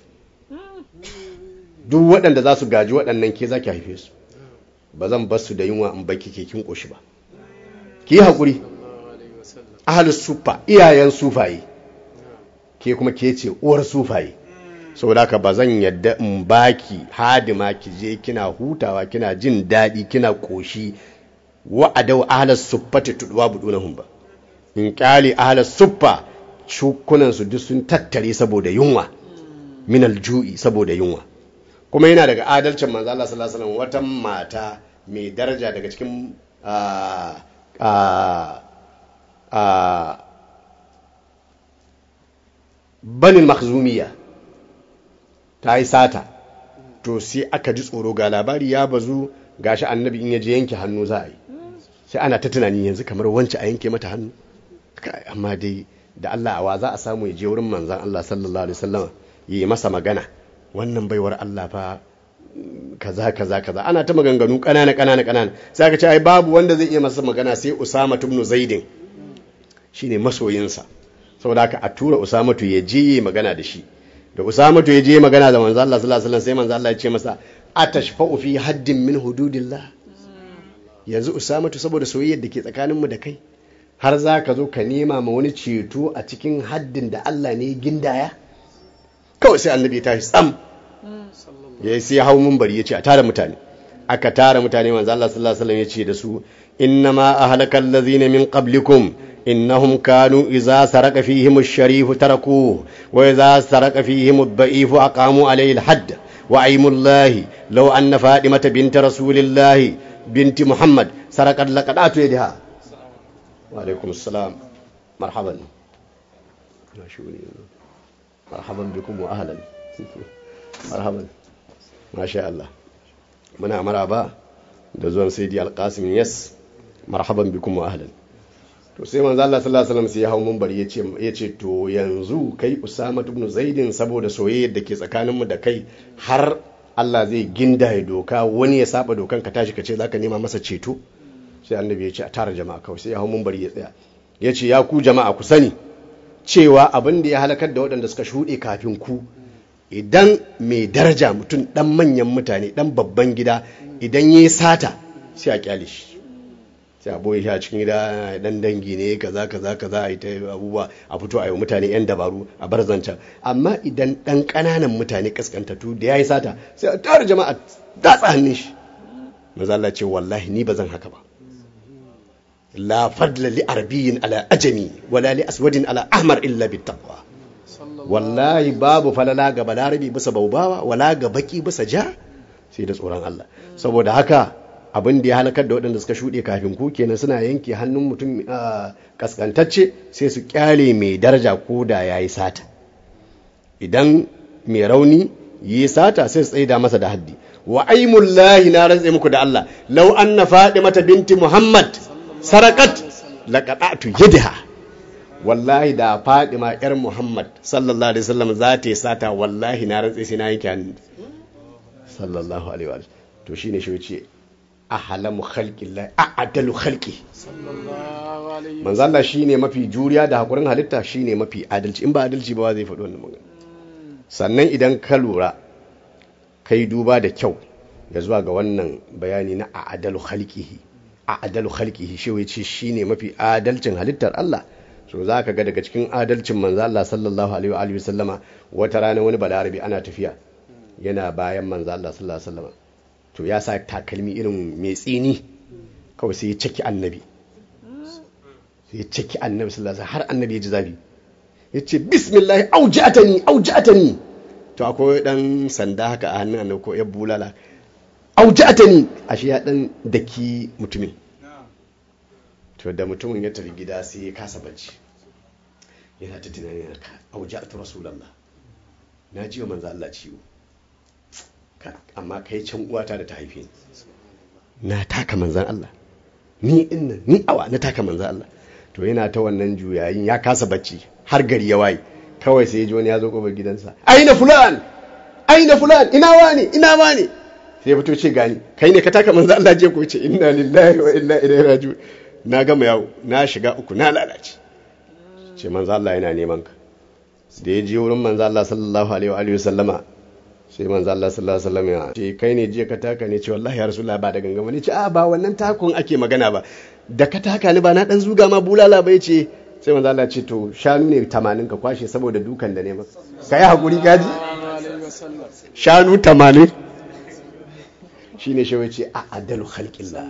Duk waɗanda za su gaji waɗannan ke za ki haife su, ba zan bar su da yunwa in baki ke kin ƙoshi ba, ki yi haƙuri. Ahalus sufa, iyayen sufaye, ke kuma ke ce uwar sufaye. Saboda haka ba zan yadda in baki hadima ki je kina hutawa, kina jin daɗi, kina ƙoshi, wa'adau ahalus suffati tudwabudunahum ba, in kyale ahalus suffa shukunansu duk sun tattare saboda yunwa, minal ju'i, saboda yunwa. Kuma yana daga adalcin manzo Allah sallallahu alaihi wasallam, wata mata mai daraja daga cikin banin makhzumiya ta yi sata, to sai aka ji tsoro, ga labari ya bazu, gashi annabi in yaje yanke hannu za a yi, sai ana ta tunani yanzu kamar wance a yanke mata hannu, amma dai da Allah awa za a samu ya je wurin manzan Allah sallallahu alaihi wasallam yi masa magana, wannan baiwar Allah fa kaza kaza kaza, ana ta maganganu kanana, sai aka ce ai babu wanda zai iya masa magana sai Usama ibn Zaid, shine masoyinsa. Saboda haka a tura Usama ya je magana da shi. Da Usama ya je magana da manzan Allah sallallahu alaihi wasallam, sai manzan Allah ya ce masa atashfa'u fi haddin min hududillah. Yanzu Usama saboda soyayyar da ke tsakaninmu da kai, har za ka zo ka nema ma wani ceto a cikin haddin da Allah ne gindaya? Kawai sai annabi ya tashi tsam, ya sai hau munbari ya ce a tara mutane. Aka tara mutane, manzo Allah sallallahu alaihi wasallam ya ce da su, innama ahlakal ladzina min qablikum innahum kanu idza saraka fihim ash-sharif tarakuhu wa idza saraka fihim ad-da'if aqamu alayhi al-hadd wa aymullahi law anna fatimata bint rasulillahi binti muhammad sarakat laqadatu yadaha. Wa alaikum assalam. marhaban marhaban bikum wa ahlan marhaban masha Allah. muna maraba da zuwan sayyidi al-qasim yes marhaban bikum wa ahlan. to sai manzo Allah sallallahu alaihi wasallam sai ya hawo munbari yace to yanzu kai Usama ibn Zaidin saboda soyayyar da ke tsakaninmu da kai har Allah zai gindaye doka wani ya saba dokan ka tashi ka ce zaka nema masa ceto. sai annabi ya ce a tara jama'a kawai sai ya hawo munbari ya tsaya yace ya ku jama'a ku sani cewa abin da ya halakar da waɗanda suka shuɗe kafin ku, idan mai daraja mutum ɗan manyan mutane ɗan babban gida idan ya yi sata sai a kyale shi, sai a boye shi a cikin gida ɗan dangi ne kaza a yi ta abubuwa a fito a yi mutane 'yan dabaru a bar zancen. amma idan ɗan ƙananan mutane kaskantattu da ya yi sata sai a tara jama'a datsa hannun shi. maza Allah ce wallahi ni ba zan haka ba. la fadla li arabiyyin ala ajami wala li aswadin ala ahmar illa bittaqwa. wallahi babu falala ga balarabi bisa baubawa wala ga baki bisa ja sai da tsoron Allah. saboda haka abin da ya halakar da waɗanda suka shuɗe kafin ku kenan suna yanke hannun mutum kaskantacce sai su kyale mai daraja ko da yayi sata. idan mai rauni yi sata sai su tsaida masa da haddi. wa aimullahi na rantse muku da Allah law anna fadimata binti muhammad sarakat laqata'tu yadaha. wallahi da Fadima yar Muhammad sallallahu alaihi wasallam za ta yi sata wallahi na rantsi sai na yanke hannu sallallahu alaihi wasallam. to shine shi yace ahalamu khalqillah a'dalu khalqi sallallahu alaihi manzo Allah shine mafi juriya da hakurin halitta, shine mafi adalci. in ba adalci ba zai faɗi wannan magana. sannan idan ka lura kai duba da kyau ya zuwa ga wannan bayani na a'dalu khalqihi shi yace shine mafi adalcin halittar Allah. so za ka ga daga cikin adalcin manzo Allah sallallahu alaihi wa sallama wata rana wani balarabi ana tafiya yana bayan manzo Allah sallallahu alaihi wa sallama, to ya sa takalmi irin mai tsini kawai sai ya caki annabi sallallahu alaihi har annabi ya ji zafi ya ce bismillah auja'atani. to akwai dan sanda haka a hannun annabi ko ya bulala auja'atani, ashe ya dan daki mutumin. to da mutumin ya tafi gida sai ya kasa bacci yana ta tunani na auja'atu rasulullah, na ji wa manzo Allah ciwo amma kai can uwata da ta haife na taka manzan Allah, ni awa na taka manzan Allah. to yana ta wannan juyayin ya kasa bacci har gari ya waye kawai sai ya ji wani ya zo kofar gidansa, aina fulan ina wani sai ya fito ce gani kai ne ka taka manzan Allah je ko ce inna lillahi wa inna ilaihi raji'un, na gama yawo na shiga uku na lalace. ce manzo Allah yana neman ka. da ya je wurin manzo Allah sallallahu alaihi wa sallama sai manzo Allah sallallahu alaihi wa sallama ya ce kai ne je ka taka ne? ce wallahi ya rasulullah ba da gangama ne. ce a ba wannan takon ake magana ba, da ka taka ni ba na dan zuga ma bulala ba. yace sai manzo Allah ce to shanu ne 80 ka kwashe saboda dukan da ne maka, kai hakuri kaji shanu 80 shine shi yace a adalu khalqillah,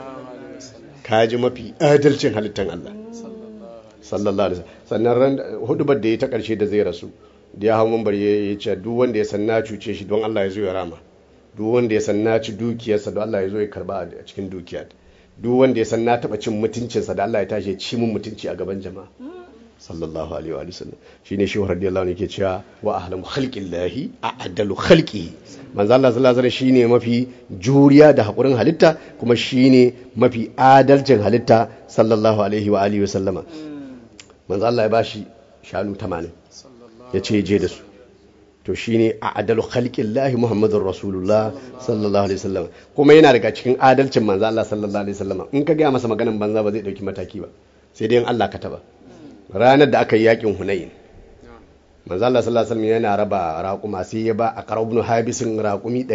kaji mafi adalcin halittan Allah sallallahu alaihi wasallam. sannan ran hudubar da ya ta karshe da zai rasu da ya hawo mambar ya ce duk wanda ya san na cuce shi don Allah ya zo ya rama, duk wanda ya san na ci dukiyarsa don Allah ya zo ya karba a cikin dukiya, duk wanda ya san na taba cin mutuncinsa da Allah ya tashi ya ci mun mutunci a gaban jama'a sallallahu alaihi wa sallam. shine shi radiyallahu anhu yake cewa wa ahlam khalqillahi a'dalu khalqi. manzo Allah sallallahu alaihi wasallam shine mafi juriya da hakurin halitta kuma shine mafi adalcin halitta sallallahu alaihi wa alihi wa sallama. manzo Allah ya bashi shanu 80 yace je da su, to shine a'dalu khalqillahi muhammadur rasulullah sallallahu alaihi wasallam. kuma yana daga cikin adalcin manzo Allah sallallahu alaihi wasallam, in ka ga masa maganan banza ba zai dauki mataki ba sai dai in Allah ka taba. ranar da aka yi yakin Hunayn manzo Allah sallallahu alaihi wasallam yana raba raƙuma sai ya ba a qarabun habisin raƙumi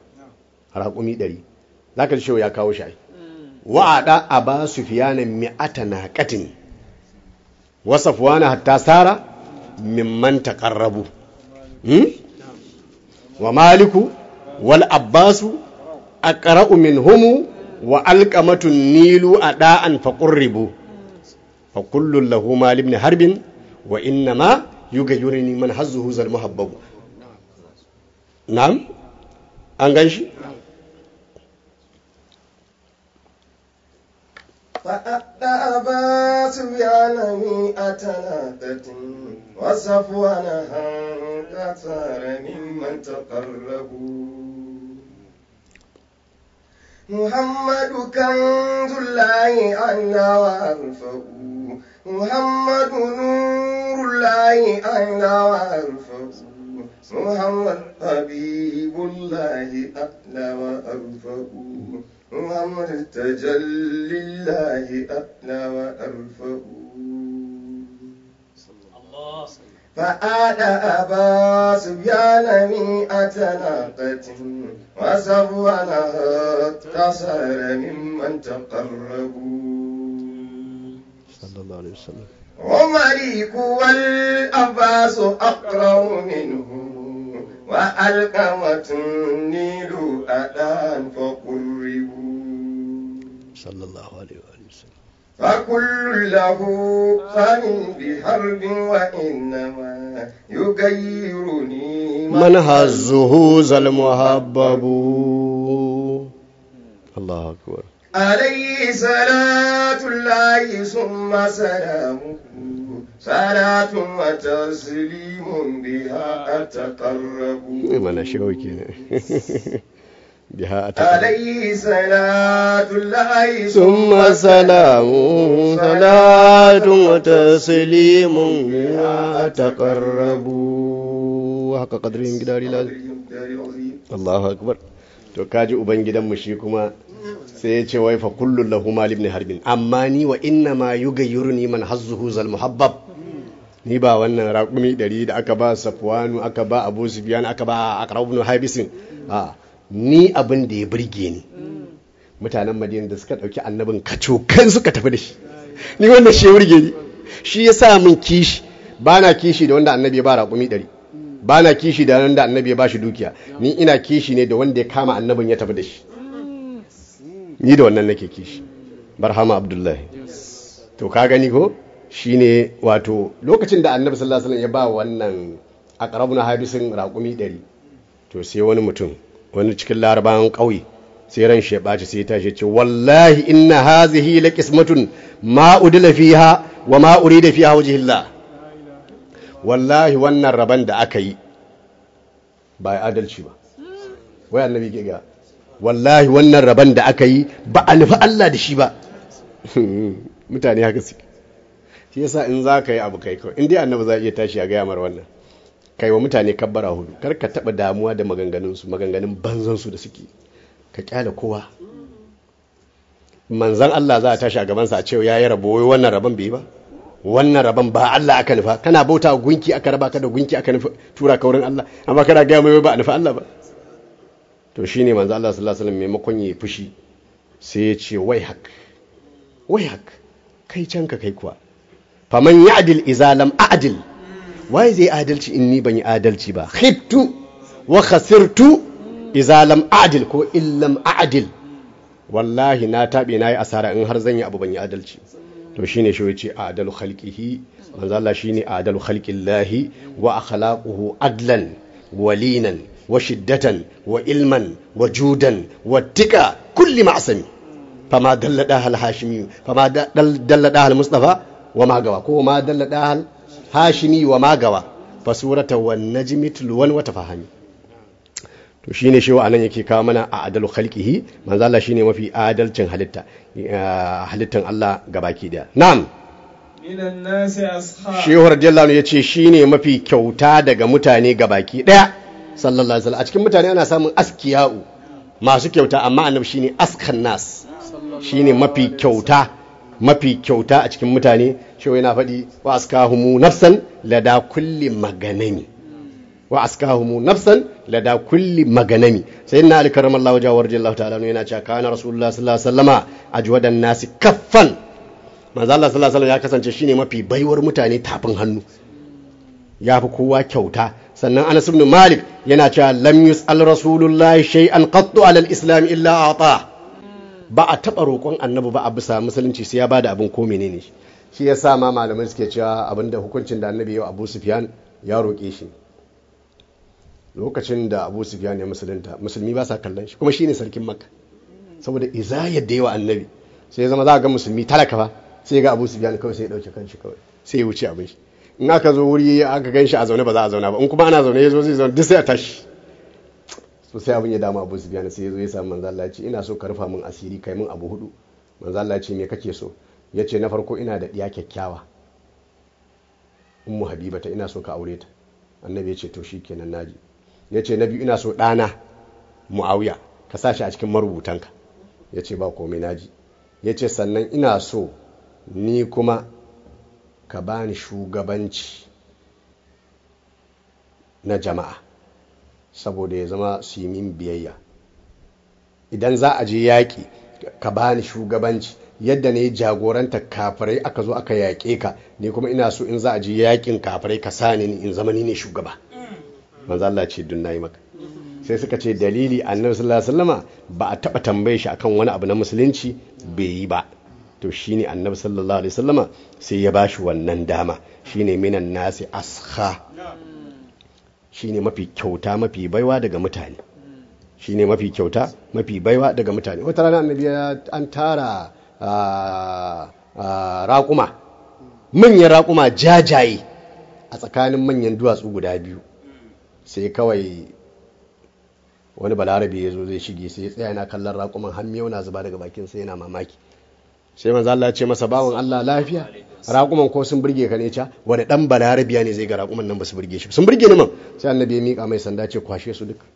100 zaka ji ya kawo shi wa'ada aba sufyana mi'ata naqatin wa safwana hatta sara mimman taqarrabu wa maliku wal abbasu aqra'u minhum wa alqamatun nilu ada'an faqurribu fa kullun lahu mal ibn harbin wa inna ma yugayyiruni man hazzuhu zal muhabbab. Na'am an ganshi فأتى أبا سفيان مئة ناقة وصفوانها كثار ممن تقربوا محمد كنز الله أعلى وأرفع محمد نور الله أعلى وأرفع محمد حبيب الله أعلى وأرفع محمد تجلي الله أعلى وأرفع فآل أبا سفيان مئة ناقة وصفوانها كثار ممن تقربوا صلى الله عليه وسلم ومليك والأباس أقرب منه وألقمة النيل أدان فقربوا صلى الله عليه وآله وسلم فكل له فن بحرب وإنما يغيرني من هزه ذا المحبب. الله أكبر. عليه صلاة الله ثم سلامه صلاة وتسليم بها أتقرب من شوكي بها أتقرب عليه صلاة الله ثم سلام صلاة وتسليم بها أتقرب وحق قدرهم قدار الله أكبر. to kaji uban gidanmu shi kuma sai ya ce wai fa kullun lahu mal ibn harbin amma ni wa inna ma yugayyiruni man hazzuhu zal muhabbab. Ni ba wannan raƙumi 100 da aka ba Safwanu aka ba Abu Sufyan aka ba Aqra ibn Habisin a ni abin da ya burge ni mutanen Madina da suka dauki annabin kacokan suka tafi da shi, ni wannan shi ya burge ni, shi yasa min kishi. Bana kishi da wanda annabi ya ba raƙumi 100, bana kishi da wanda annabi ya ba shi dukiya, ni ina kishi ne da wanda ya kama annabin ya tafi da shi, ni da wannan nake kishi. Barhama Abdullahi. To ka gani ko shine wato lokacin da annabi sallallahu alaihi wasallam ya ba wannan aqrabuna habisin raqumi 100, to sai wani mutum wani cikin larabawan kauye sai ran shi ya baci sai ya tashi ce wallahi inna hazihi laqismatun ma udila fiha wa ma urida fiha wajhillah. Wallahi wannan raban da aka yi ba adalci ba. Wai annabi ke ga wallahi wannan raban da aka yi ba a nufi Allah da shi ba. Mutane haka suke. Shi yasa in za ka yi abu kai kawai in dai annabi za iya tashi a gaya mar wannan kai wa mutane kabbara hudu, kar ka taba damuwa da maganganunsu, maganganun banzansu da suke, ka kyale kowa. Manzan Allah za a tashi a gabansa a cewa ya yi rabo, wai wannan rabon bai ba, wannan rabon ba Allah aka nufa. Kana bauta gunki aka raba ka da gunki aka nufa tura ka wurin Allah, amma kana gaya mai ba a nufa Allah ba. To shine manzan Allah sallallahu alaihi wasallam maimakon ya fushi sai ya ce wai hak kai canka kai kuwa faman ya'dil idza lam a'dil, wai zai adalci in ni ban yi adalci ba. Khibtu wa khasirtu idza lam a'dil ko in lam a'dil, wallahi na tabe nayi asara in har zan yi abu ban yi adalci. To shine shi yace adalu khalqihi, manzo Allah shine adalu khalqillahi wa akhlaquhu adlan walinan wa shiddatan wa ilman wa judan wa tika kulli ma'sami fama dallada al hashimi fama dallada al mustafa wa ma gawa ko ma dallada al hashimi wa ma gawa fa surata wan najmi tulwan wa tafahami. To shine shi anan yake kawo mana a adalu khalqihi, manzo Allah shine mafi adalcin halittan Allah gabaki daya. Na'am, minan nasi ashab, shehu radiyallahu anhu yace shine mafi kyauta daga mutane gabaki daya sallallahu alaihi wasallam. A cikin mutane ana samun askiya'u masu kyauta, amma annabi shine askan nas, shine mafi kyauta a cikin mutane. Shehu yana faɗi wa askahumu nafsan lada kulli maganami, wa askahumu nafsan lada kulli maganami. Sayyidina Ali karramallahu wajhahu wa radiyallahu ta'ala yana cewa kana rasulullah sallallahu alaihi wasallama ajwadan nasi kaffan. Manzo Allah sallallahu alaihi wasallam ya kasance shine mafi baiwar mutane tafin hannu, yafi kowa kyauta. Sannan Anas ibn Malik yana cewa lam yus'al rasulullah shay'an qattu ala al-islam illa ata. ba a taɓa roƙon annabi ba a bisa musulunci sai ya bada abin ko menene shi ya sa ma malamai suke cewa abinda hukuncin da annabi yau Abu Sufyan ya roƙe shi lokacin da Abu Sufyan ya musulunta musulmi ba sa kallon shi kuma shine sarkin Makka saboda izayar da yawa annabi sai ya zama za ga musulmi talaka ba sai ga Abu Sufyan kawai sai ya dauke kanshi kawai sai ya wuce abin shi in aka zo wuri aka gan shi a zaune ba za a zauna ba in kuma ana zaune ya zo zai zaune duk sai a tashi so sai abin ya dama Abu Sufyan sai ya zo ya samu manzo Allah ya ce ina so ka rufa min asiri kai min abu hudu manzo Allah ya ce me kake so ya ce na farko ina da diya kyakkyawa ummu habibata ina so ka aure ta annabi ya ce to shikenan naji ya ce na biyu ina so ɗana muawiya ka sa shi a cikin marubutanka ya ce ba komai naji ya ce sannan ina so ni kuma ka bani shugabanci na jama'a saboda ya zama su yi min biyayya idan za a je yaƙi ka bani shugabanci yadda ne jagoranta kafirai aka zo aka yaƙe ka ne kuma ina so in za a je yaƙin kafirai ka sa ni in zama ni ne shugaba manzo Allah ce dun nayi maka sai suka ce dalili annabi sallallahu alaihi wasallama ba a taba tambaye shi akan wani abu na musulunci bai yi ba to shine annabi sallallahu alaihi wasallama sai ya bashi wannan dama shine minan nasi askha shine mafi kyauta mafi baiwa daga mutane shine mafi kyauta mafi baiwa daga mutane wata rana annabi an tara raƙuma manyan raƙuma jajaye a tsakanin manyan duwatsu guda biyu sai kawai wani balarabe ya zo zai shige sai ya tsaya yana kallon raƙuman har miyau na zuba daga bakin sai yana mamaki sai manzo Allah ya ce masa bawon Allah lafiya raƙuman ko sun burge ka ne ca wani dan balarabiya ne zai ga raƙuman nan ba su burge shi sun burge ni man sai annabi ya mika mai sanda ce kwashe su duka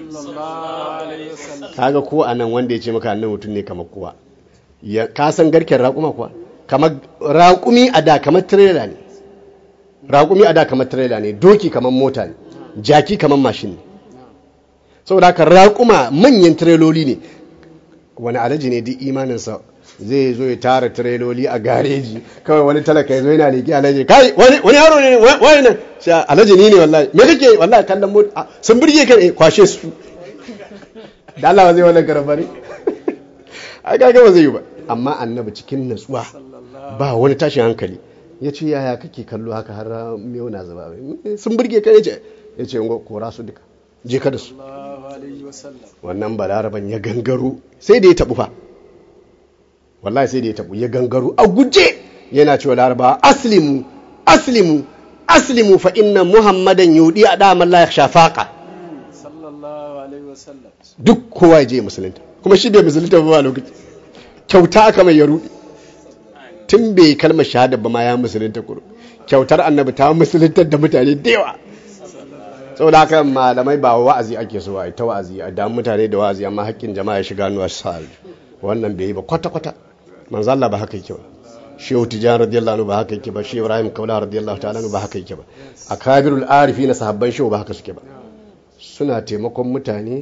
kaga ko anan wanda ya ce maka annabi mutum ne kamar kowa ya ka san garken raƙuma kuwa kamar raƙumi a da kamar trailer ne raƙumi a da kamar trailer ne doki kamar mota ne jaki kamar mashin ne saboda haka raƙuma manyan trailoli ne wani alaji ne duk imaninsa zai zo ya tara trailoli a gareji kawai wani talaka ya zo yana leki alaji kai wani yaro ne wani nan sai alaji ni ne wallahi me kake wallahi kallon mota sun burge ka kwashe su da Allah zai wannan karambare ai kaga ba zai yi ba amma annabi cikin natsuwa ba wani tashin hankali ya ce yaya kake kallo haka har miyau na zuba sun burge ka ya ce kora su duka je ka da su wannan balaraban ya gangaro sai da ya tabu fa wallahi sai da ya tabu ya gangaro a guje yana cewa laraba aslimu aslimu aslimu fa inna muhammadan yudi a daman la yakhsha faqa duk kowa je musulunta kuma shi bai musulunta ba lokaci kyauta aka mai ya rudi tun bai kalmar shahada ba ma ya musulunta kuro kyautar annabi ta musuluntar da mutane da yawa saboda haka malamai ba wa'azi ake so ai ta wa'azi a da mutane da wa'azi amma haƙƙin jama'a ya shiga nuwa sal wannan bai yi ba kwata kwata manzo Allah ba haka yake ba shehu tijan radiyallahu anhu ba haka yake ba shehu ibrahim kaula radiyallahu ta'ala anhu ba haka yake ba akabirul arifina sahabban shehu ba haka suke ba suna taimakon mutane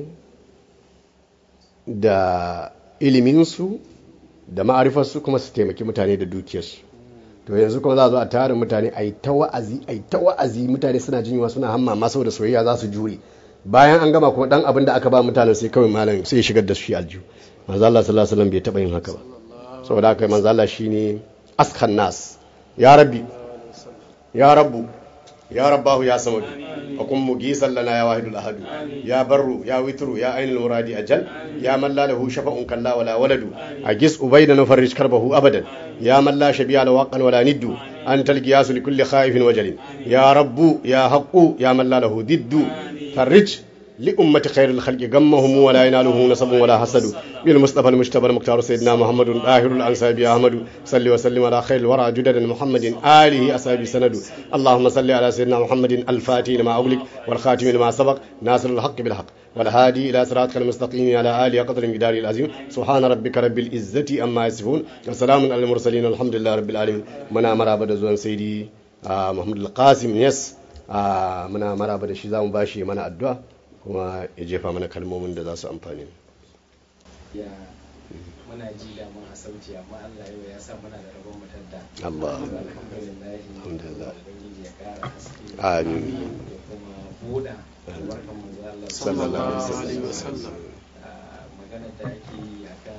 da iliminsu da ma'arifarsu kuma su taimaki mutane da dukiyarsu to yanzu kuma za a zo a tarin mutane a yi ta wa'azi mutane suna jinwa suna hamma ma saboda soyayya za su jure bayan an gama kuma dan abin da aka ba mutane sai kawai malam sai ya shigar da su shi aljihu manzo Allah sallallahu alaihi wasallam bai taba yin haka ba saboda haka manzo Allah shine askan nas ya rabbi ya rabbu ya rabbahu ya samadu akun mugisan lana ya wahidul ahadu ya barru ya witru ya ainul muradi ajal ya man la lahu shafa'un kalla wala waladu agis ubayda nufarrij karbahu abadan ya man la shabiya la waqan wala niddu antal qiyasu li kulli khaifin wajalin ya rabbu ya haqqu ya man la lahu diddu farrij لأمة خير الخلق غمهم ولا ينالهم نصب ولا حسد بالمصطفى المجتبى المختار سيدنا محمد آخر الأنساب يا أحمد صل وسلم على خير الورى جدد محمد آله أصحاب سند اللهم صل على سيدنا محمد الفاتح لما أغلق والخاتم لما سبق ناصر الحق بالحق والهادي إلى صراطك المستقيم على آله قدر المقدار العظيم سبحان ربك رب العزة أما يصفون وسلام على المرسلين والحمد لله رب العالمين منا مرابد زوان سيدي محمد القاسم يس منا مرابد شيزام باشي منا الدعاء kuma ya jefa mana kalmomin da za su amfani ya muna ji da mun a sauti amma Allah yau ya sa muna da rabon mutanda Allah alhamdulillah ya kara haske amin ya kuma buɗa barkan manzo Allah sallallahu alaihi wasallam magana da ake yi akan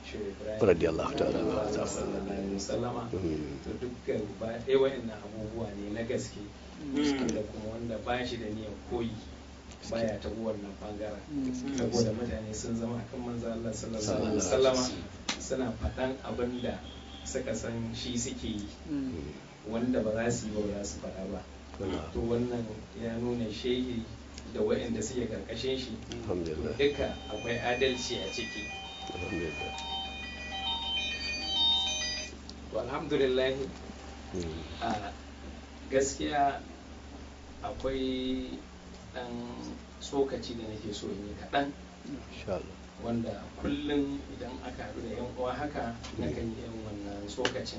radiyallahu ta'ala sallallahu alaihi wasallama. To dukkan ba ɗaya wayannan abubuwa ne na gaske da kuma wanda ba shi da niyyar koyi baya ta wannan bangaren saboda mutane sun zama kan manzo Allah sallallahu alaihi wasallama suna faɗan abin da suka san shi suke yi wanda ba za su yi ba za su faɗa ba. To wannan ya nuna shehi da waɗanda suke karkashin shi duka akwai adalci a ciki. Alhamdulillah a gaskiya akwai ɗan tsokaci da nake so in yi kaɗan wanda kullum idan aka haɗu da 'yan uwa haka nakan yi yan wannan tsokacin.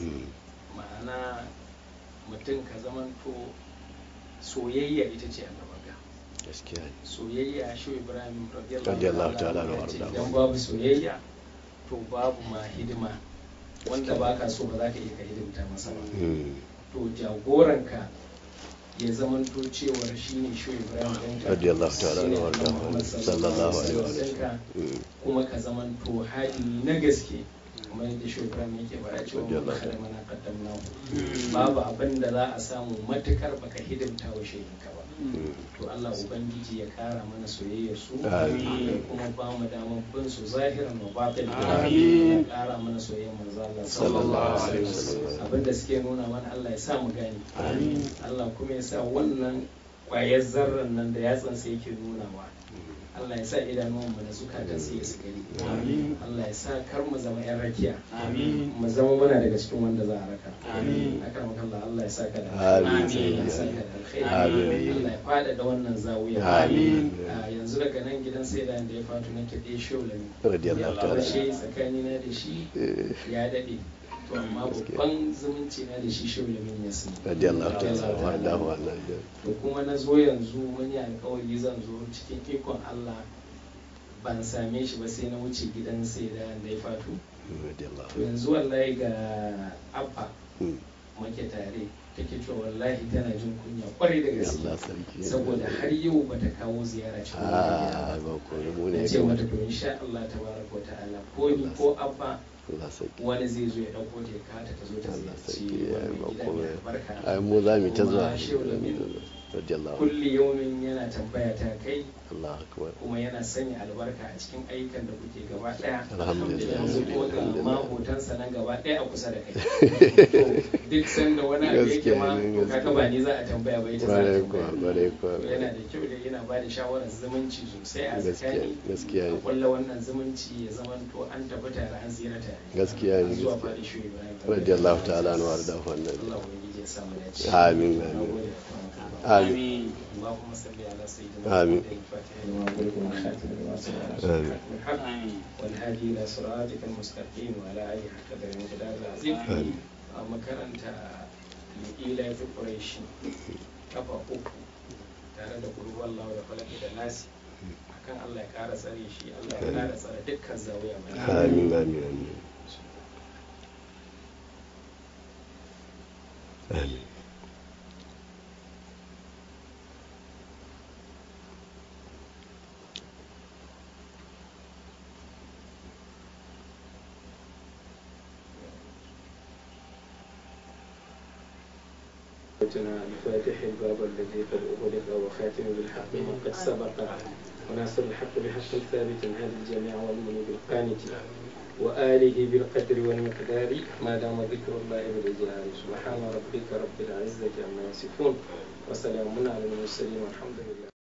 Ma'ana mutum ka zamanto soyayya ita ce a gabanka. Soyayya shi Ibrahim radiyallahu ta'ala idan babu soyayya to babu ma hidima wanda baka so ba za ka iya ka hidimta masa ba. To jagoranka ya zamanto cewar shi ne shi Ibrahim radiyallahu ta'ala sallallahu alaihi wasallam kuma ka zamanto hadimi na gaske kuma yadda shi Ibrahim yake bara cewa mun kada mana kaddamna babu abin da za a samu matukar baka hidimta wa shehinka ba. To Allah ubangiji ya kara mana soyayyar su ya kuma ba mu damar bin su zahiran wa batin ya kara mana soyayyar manzo Allah sallallahu alaihi wasallam abinda suke nuna mana Allah ya sa mu gani Allah kuma ya sa wannan kwayar zarran nan da yatsan sa yake nunawa Allah ya sa idanuwan mu da zukatan su ya gani Allah ya sa kar mu zama yan rakiya mu zama muna daga cikin wanda za a raka akan Allah ya sa ka da alkhairi Allah ya fada da wannan zawiya yanzu daga nan gidan sai da ya fatu nake dai sholani radiyallahu ta'ala shi tsakani na da shi ya dade to amma babban zumunci na da shi sholani ne sun radiyallahu ta'ala to kuma na zo yanzu wani alƙawari zan zo cikin ikon Allah ban same shi ba sai na wuce gidan sai da ya fatu yanzu wallahi ga abba muke tare take cewa wallahi tana jin kunya kwarai da gaske saboda har yau bata kawo ziyara cikin gida ce mata to insha Allah tabaraka wa ta'ala ko ni ko abba wani zai zo ya dauko ta kata ta zo ta ziyarci wannan gidan barka ai mu za mu ta zuwa kulli yawmin yana tambaya ta kai Allah akbar kuma yana sanya albarka a cikin ayyukan da kuke gaba daya alhamdulillah yanzu kuma ga mahotansa nan gaba daya a kusa da kai duk sanda wani abu yake ma kaga ba ni za a tambaya ba ita za a tambaya yana da kyau da yana ba da shawarar zumunci sosai a tsakani a kulla wannan zumunci ya zama to an tafi tare an tsira tare gaskiya ne zuwa fadi shi radiyallahu ta'ala anhu warda wannan Allah ubangiji ya samu dace amin آمين اللهم صل على سيدنا آمين آمين والهادي إلى صراطك المستقيم وعلى آله حق قدر المقدار العظيم makaranta ila fi quraish kafa uku tare da guru wallahu da falaki da nasi akan Allah ya kara tsare shi Allah ya kara tsare dukkan zawiya mai amin amin amin amin الفاتح الباب الذي قد أغلق وخاتم بالحق من قد سبق وناصر الحق بحق ثابت هذا الجميع والمنيب القانت وآله بالقدر والمقدار ما دام ذكر الله بالإجلال سبحان ربك رب العزة عما يصفون وسلام على المرسلين والحمد لله.